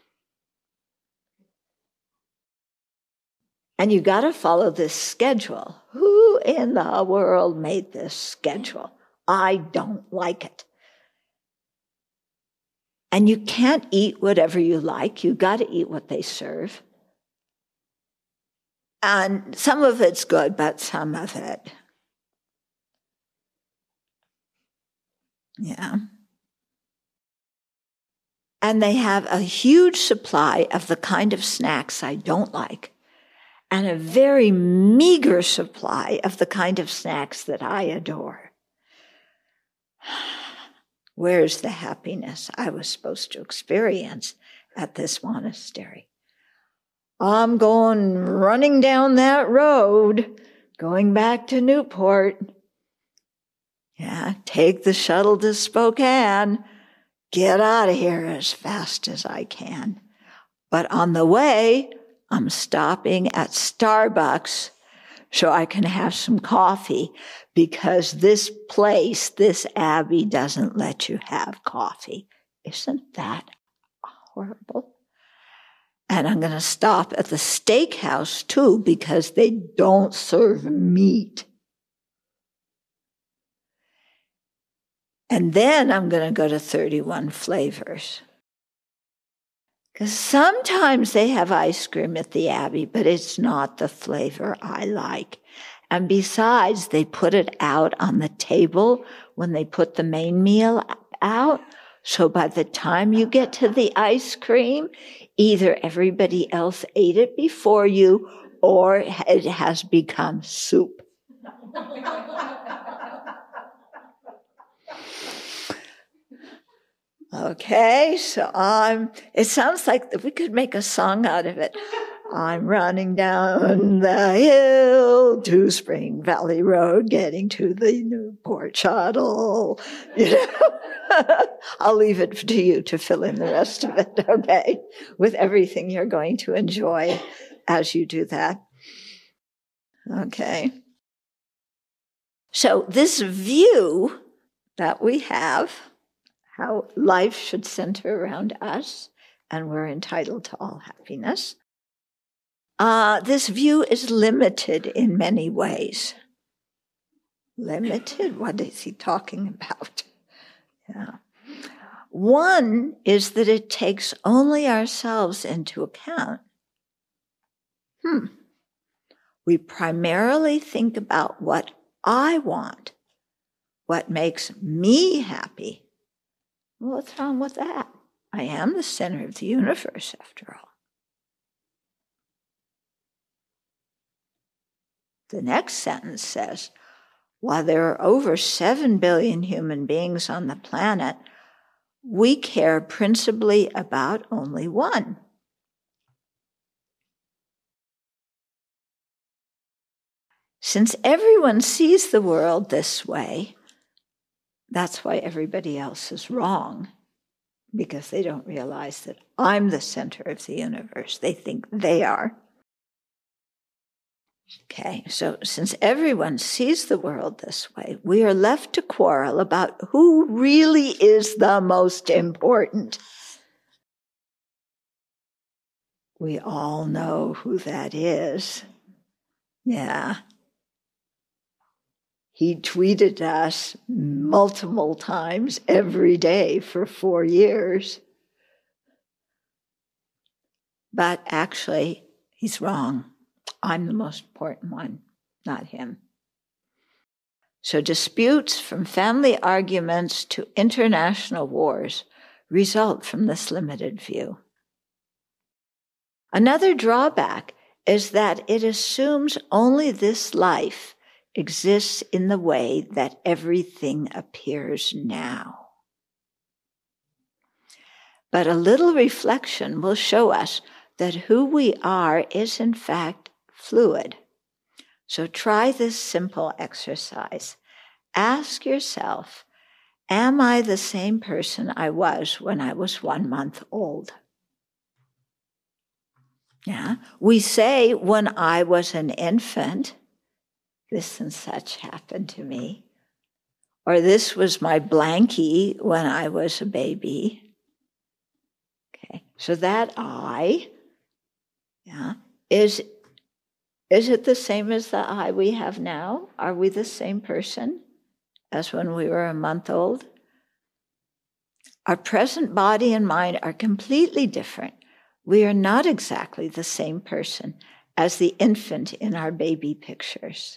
A: And you got to follow this schedule. Who in the world made this schedule? I don't like it. And you can't eat whatever you like. You got to eat what they serve. And some of it's good, but some of it, yeah. And they have a huge supply of the kind of snacks I don't like, and a very meager supply of the kind of snacks that I adore. Where's the happiness I was supposed to experience at this monastery? I'm going running down that road, going back to Newport. Yeah, take the shuttle to Spokane, get out of here as fast as I can. But on the way, I'm stopping at Starbucks so I can have some coffee, because this place, this Abbey, doesn't let you have coffee. Isn't that horrible? And I'm going to stop at the steakhouse too, because they don't serve meat. And then I'm going to go to thirty-one Flavors. Because sometimes they have ice cream at the Abbey, but it's not the flavor I like. And besides, they put it out on the table when they put the main meal out. So by the time you get to the ice cream, either everybody else ate it before you, or it has become soup. Okay, so I'm, it sounds like we could make a song out of it. I'm running down the hill to Spring Valley Road, getting to the Newport shuttle. You know? I'll leave it to you to fill in the rest of it, okay, with everything you're going to enjoy as you do that. Okay. So this view that we have, how life should center around us, and we're entitled to all happiness. Uh, this view is limited in many ways. Limited? What is he talking about? Yeah. One is that it takes only ourselves into account. Hmm. We primarily think about what I want, what makes me happy. Well, what's wrong with that? I am the center of the universe, after all. The next sentence says, while there are over seven billion human beings on the planet, we care principally about only one. Since everyone sees the world this way, that's why everybody else is wrong, because they don't realize that I'm the center of the universe. They think they are. Okay, so since everyone sees the world this way, we are left to quarrel about who really is the most important. We all know who that is. Yeah. He tweeted us multiple times every day for four years. But actually, he's wrong. I'm the most important one, not him. So disputes, from family arguments to international wars, result from this limited view. Another drawback is that it assumes only this life exists in the way that everything appears now. But a little reflection will show us that who we are is in fact fluid. So try this simple exercise. Ask yourself, am I the same person I was when I was one month old? Yeah. We say when I was an infant, this and such happened to me. Or this was my blankie when I was a baby. Okay. So that I, yeah, is, is it the same as the I we have now? Are we the same person as when we were a month old? Our present body and mind are completely different. We are not exactly the same person as the infant in our baby pictures.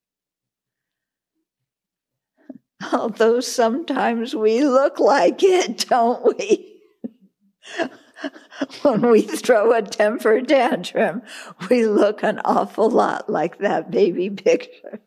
A: Although sometimes we look like it, don't we? When we throw a temper tantrum, we look an awful lot like that baby picture.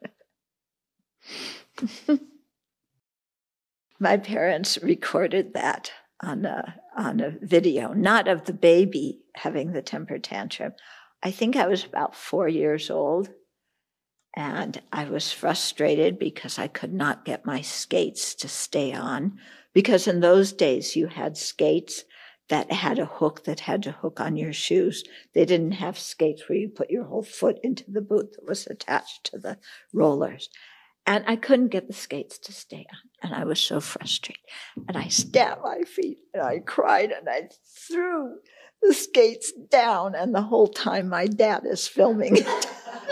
A: My parents recorded that on a, on a video, not of the baby having the temper tantrum. I think I was about four years old, and I was frustrated because I could not get my skates to stay on, because in those days you had skates that had a hook that had to hook on your shoes. They didn't have skates where you put your whole foot into the boot that was attached to the rollers. And I couldn't get the skates to stay on, and I was so frustrated. And I stamped my feet, and I cried, and I threw the skates down, and the whole time my dad is filming it.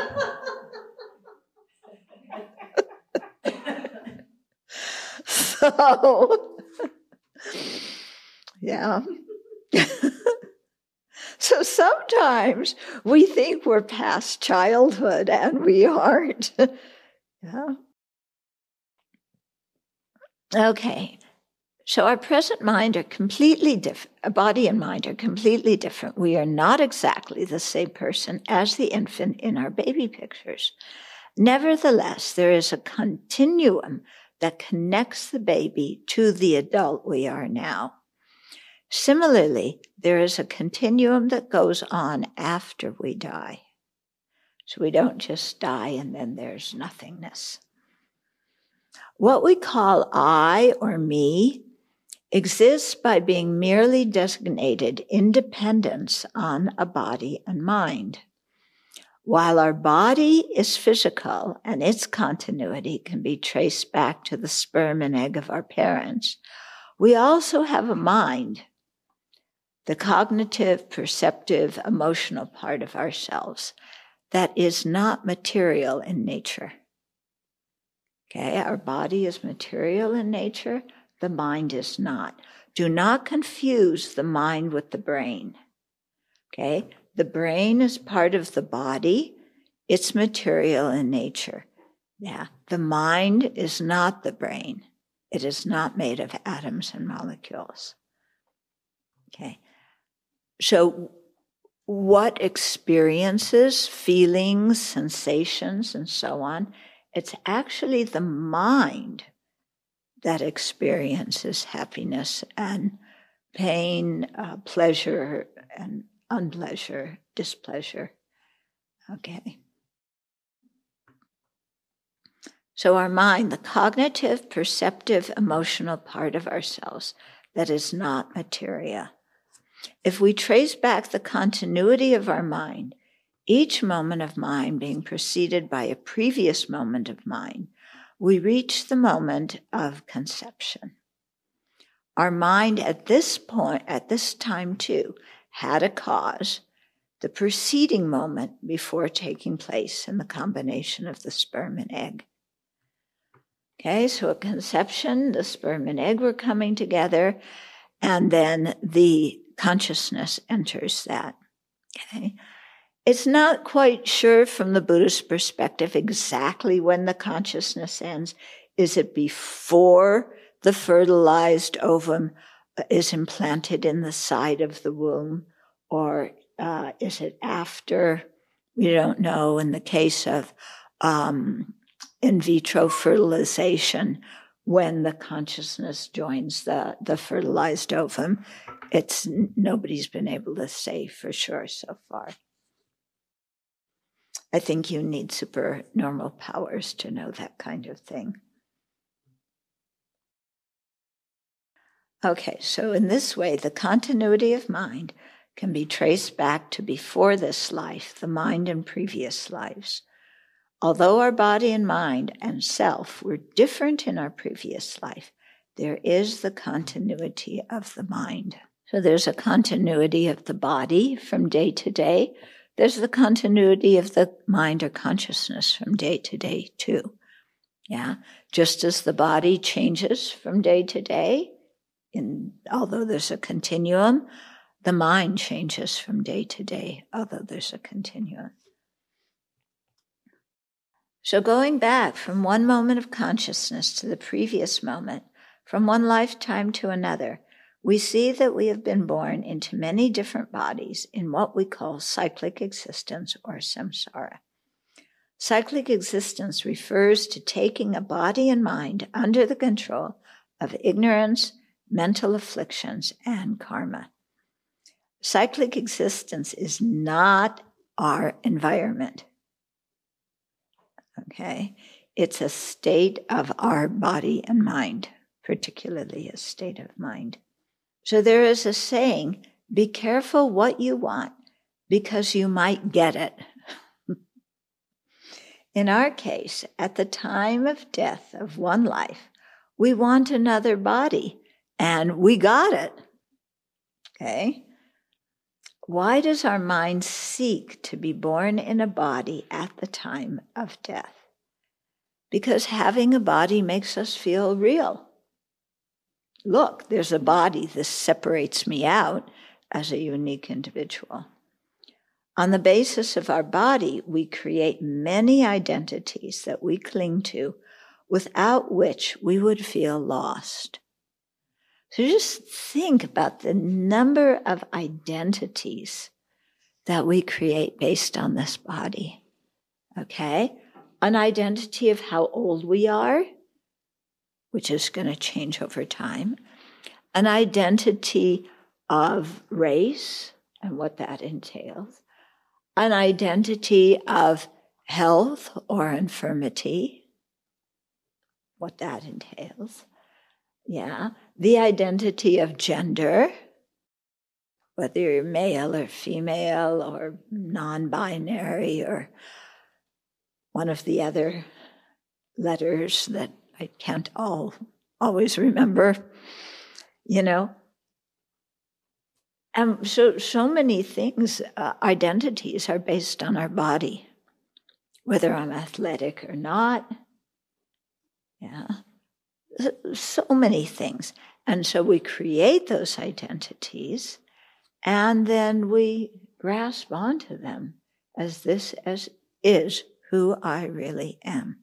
A: So, yeah. So sometimes we think we're past childhood, and we aren't. Yeah. Okay. So our present mind are completely different. Body and mind are completely different. We are not exactly the same person as the infant in our baby pictures. Nevertheless, there is a continuum that connects the baby to the adult we are now. Similarly, there is a continuum that goes on after we die. So we don't just die and then there's nothingness. What we call I or me exists by being merely designated independence on a body and mind. While our body is physical and its continuity can be traced back to the sperm and egg of our parents, we also have a mind, the cognitive, perceptive, emotional part of ourselves, that is not material in nature. Okay, our body is material in nature, the mind is not. Do not confuse the mind with the brain. Okay, the brain is part of the body, it's material in nature. Yeah, the mind is not the brain. It is not made of atoms and molecules. Okay, so what experiences, feelings, sensations, and so on, it's actually the mind that experiences happiness and pain, uh, pleasure and unpleasure, displeasure. Okay. So our mind, the cognitive, perceptive, emotional part of ourselves that is not materia. If we trace back the continuity of our mind, each moment of mind being preceded by a previous moment of mind, we reach the moment of conception. Our mind at this point, at this time too, had a cause, the preceding moment before taking place in the combination of the sperm and egg. Okay, so at conception, the sperm and egg were coming together, and then the consciousness enters that. Okay. It's not quite sure from the Buddhist perspective exactly when the consciousness ends. Is it before the fertilized ovum is implanted in the side of the womb, or uh, is it after? We don't know. In the case of um, in vitro fertilization, when the consciousness joins the, the fertilized ovum, it's nobody's been able to say for sure so far. I think you need supernormal powers to know that kind of thing. Okay, so in this way, the continuity of mind can be traced back to before this life, the mind in previous lives. Although our body and mind and self were different in our previous life, there is the continuity of the mind. So there's a continuity of the body from day to day. There's the continuity of the mind or consciousness from day to day too. Yeah, just as the body changes from day to day, in, although there's a continuum, the mind changes from day to day, although there's a continuum. So going back from one moment of consciousness to the previous moment, from one lifetime to another, we see that we have been born into many different bodies in what we call cyclic existence or samsara. Cyclic existence refers to taking a body and mind under the control of ignorance, mental afflictions, and karma. Cyclic existence is not our environment. Okay? It's a state of our body and mind, particularly a state of mind. So there is a saying, be careful what you want because you might get it. In our case, at the time of death of one life, we want another body, and we got it. Okay? Why does our mind seek to be born in a body at the time of death? Because having a body makes us feel real. Look, there's a body. This separates me out as a unique individual. On the basis of our body, we create many identities that we cling to, without which we would feel lost. So just think about the number of identities that we create based on this body, okay? An identity of how old we are, which is going to change over time. An identity of race and what that entails. An identity of health or infirmity, what that entails. Yeah, the identity of gender, whether you're male or female or non-binary or one of the other letters that I can't all always remember, you know. And so, so many things, uh, identities are based on our body, whether I'm athletic or not. Yeah. So many things. And so we create those identities and then we grasp onto them as this as is who I really am.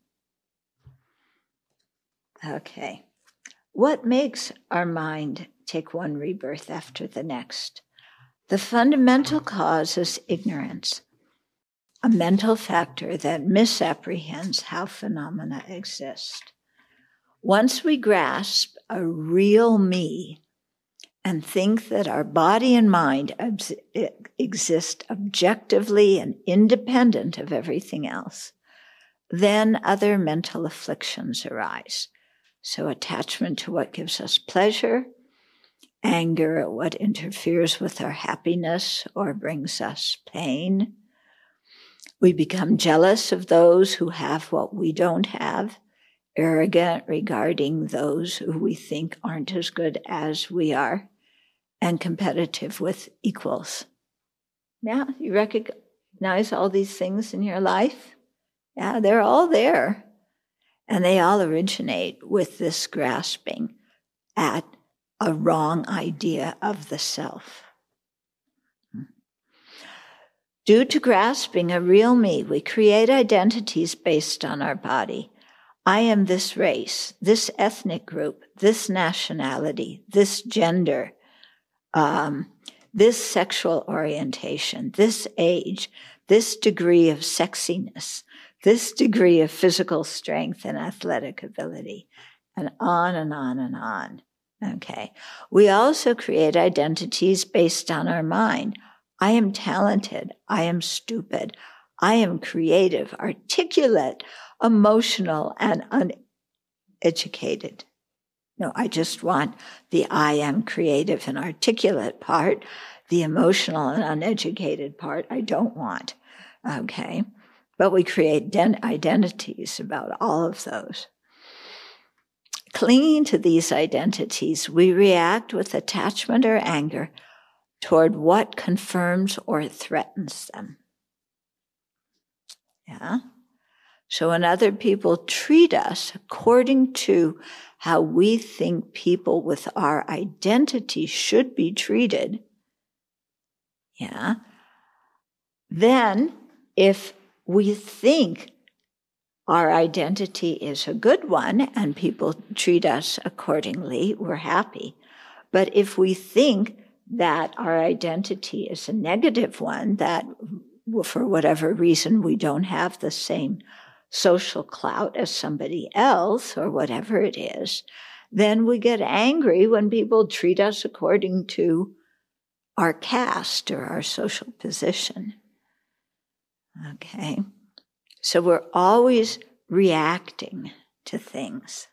A: Okay. What makes our mind take one rebirth after the next? The fundamental cause is ignorance, a mental factor that misapprehends how phenomena exist. Once we grasp a real me and think that our body and mind ob- exist objectively and independent of everything else, then other mental afflictions arise. So attachment to what gives us pleasure, anger at what interferes with our happiness or brings us pain. We become jealous of those who have what we don't have, arrogant regarding those who we think aren't as good as we are, and competitive with equals. Yeah, you recognize all these things in your life? Yeah, they're all there. And they all originate with this grasping at a wrong idea of the self. Due to grasping a real me, we create identities based on our body. I am this race, this ethnic group, this nationality, this gender, um, this sexual orientation, this age, this degree of sexiness, this degree of physical strength and athletic ability, and on and on and on. Okay. We also create identities based on our mind. I am talented. I am stupid. I am creative, articulate, emotional, and uneducated. No, I just want the I am creative and articulate part. The emotional and uneducated part I don't want. Okay. But we create den- identities about all of those. Clinging to these identities, we react with attachment or anger toward what confirms or threatens them. Yeah? So when other people treat us according to how we think people with our identity should be treated, yeah, then if we think our identity is a good one and people treat us accordingly, we're happy. But if we think that our identity is a negative one, that for whatever reason we don't have the same social clout as somebody else or whatever it is, then we get angry when people treat us according to our caste or our social position. Okay. So we're always reacting to things.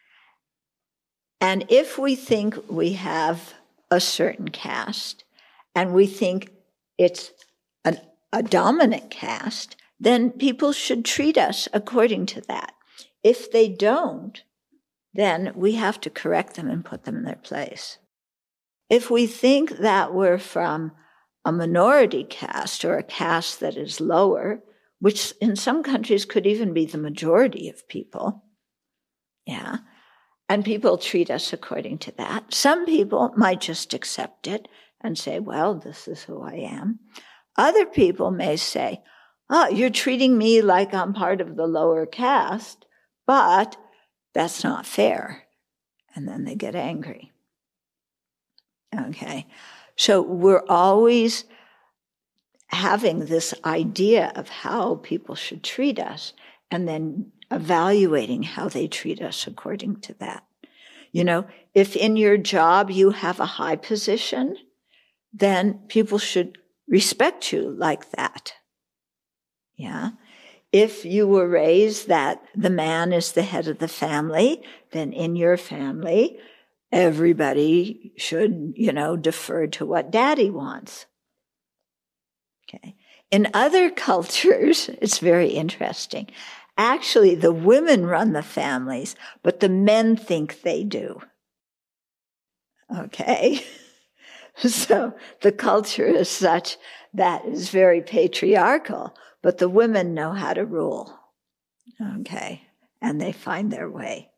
A: And if we think we have a certain caste and we think it's an, a dominant caste, then people should treat us according to that. If they don't, then we have to correct them and put them in their place. If we think that we're from a minority caste or a caste that is lower, which in some countries could even be the majority of people, yeah, and people treat us according to that. Some people might just accept it and say, well, this is who I am. Other people may say, oh, you're treating me like I'm part of the lower caste, but that's not fair. And then they get angry. Okay, so we're always having this idea of how people should treat us and then evaluating how they treat us according to that. You know, if in your job you have a high position, then people should respect you like that. Yeah. If you were raised that the man is the head of the family, then in your family, everybody should, you know, defer to what daddy wants. Okay. In other cultures, it's very interesting. Actually, the women run the families, but the men think they do. Okay. So the culture is such that is very patriarchal, but the women know how to rule. Okay. And they find their way.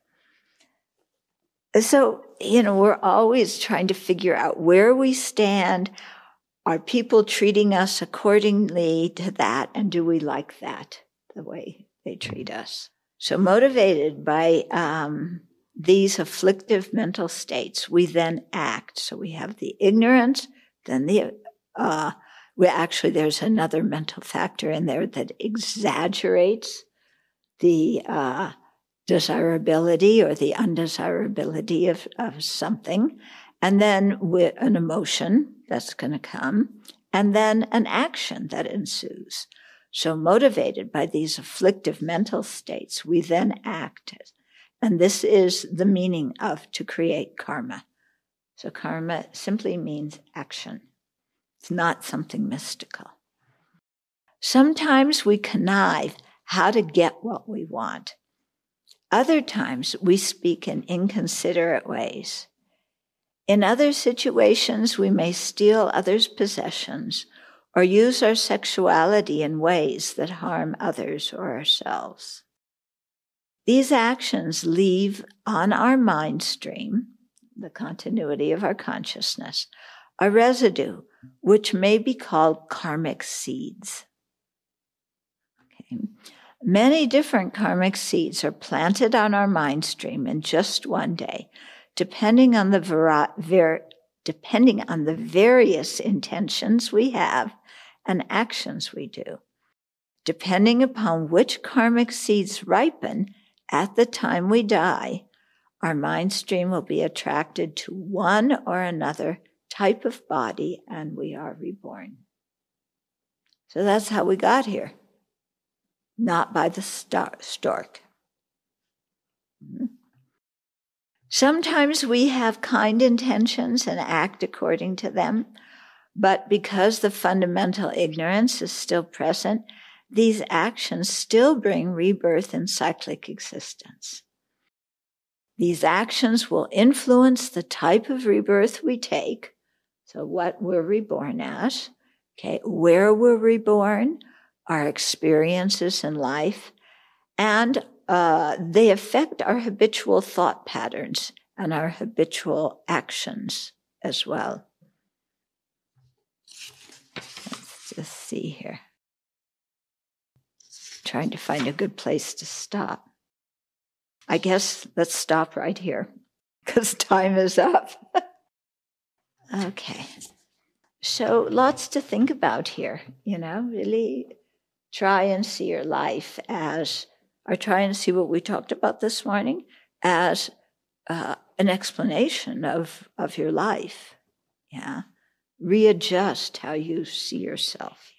A: So, you know, we're always trying to figure out where we stand. Are people treating us accordingly to that? And do we like that, the way they treat us? So motivated by um, these afflictive mental states, we then act. So we have the ignorance, then the, uh, we actually, there's another mental factor in there that exaggerates the uh, desirability or the undesirability of, of something. And then with an emotion that's going to come, and then an action that ensues. So motivated by these afflictive mental states, we then act. And this is the meaning of to create karma. So karma simply means action. It's not something mystical. Sometimes we connive how to get what we want. Other times we speak in inconsiderate ways. In other situations, we may steal others' possessions or use our sexuality in ways that harm others or ourselves. These actions leave on our mind stream, the continuity of our consciousness, a residue which may be called karmic seeds. Okay. Many different karmic seeds are planted on our mind stream in just one day, depending on the ver- ver- depending on the various intentions we have and actions we do. Depending upon which karmic seeds ripen at the time we die, our mind stream will be attracted to one or another type of body, and we are reborn. So that's how we got here, not by the star- stork. Mm-hmm. Sometimes we have kind intentions and act according to them, but because the fundamental ignorance is still present, these actions still bring rebirth and cyclic existence. These actions will influence the type of rebirth we take, so what we're reborn as, okay, where we're reborn, our experiences in life, and uh, they affect our habitual thought patterns and our habitual actions as well. Let's just see here. Trying to find a good place to stop. I guess let's stop right here because time is up. Okay. So lots to think about here, you know, really try and see your life as, or try and see what we talked about this morning as uh, an explanation of, of your life. Yeah. Readjust how you see yourself.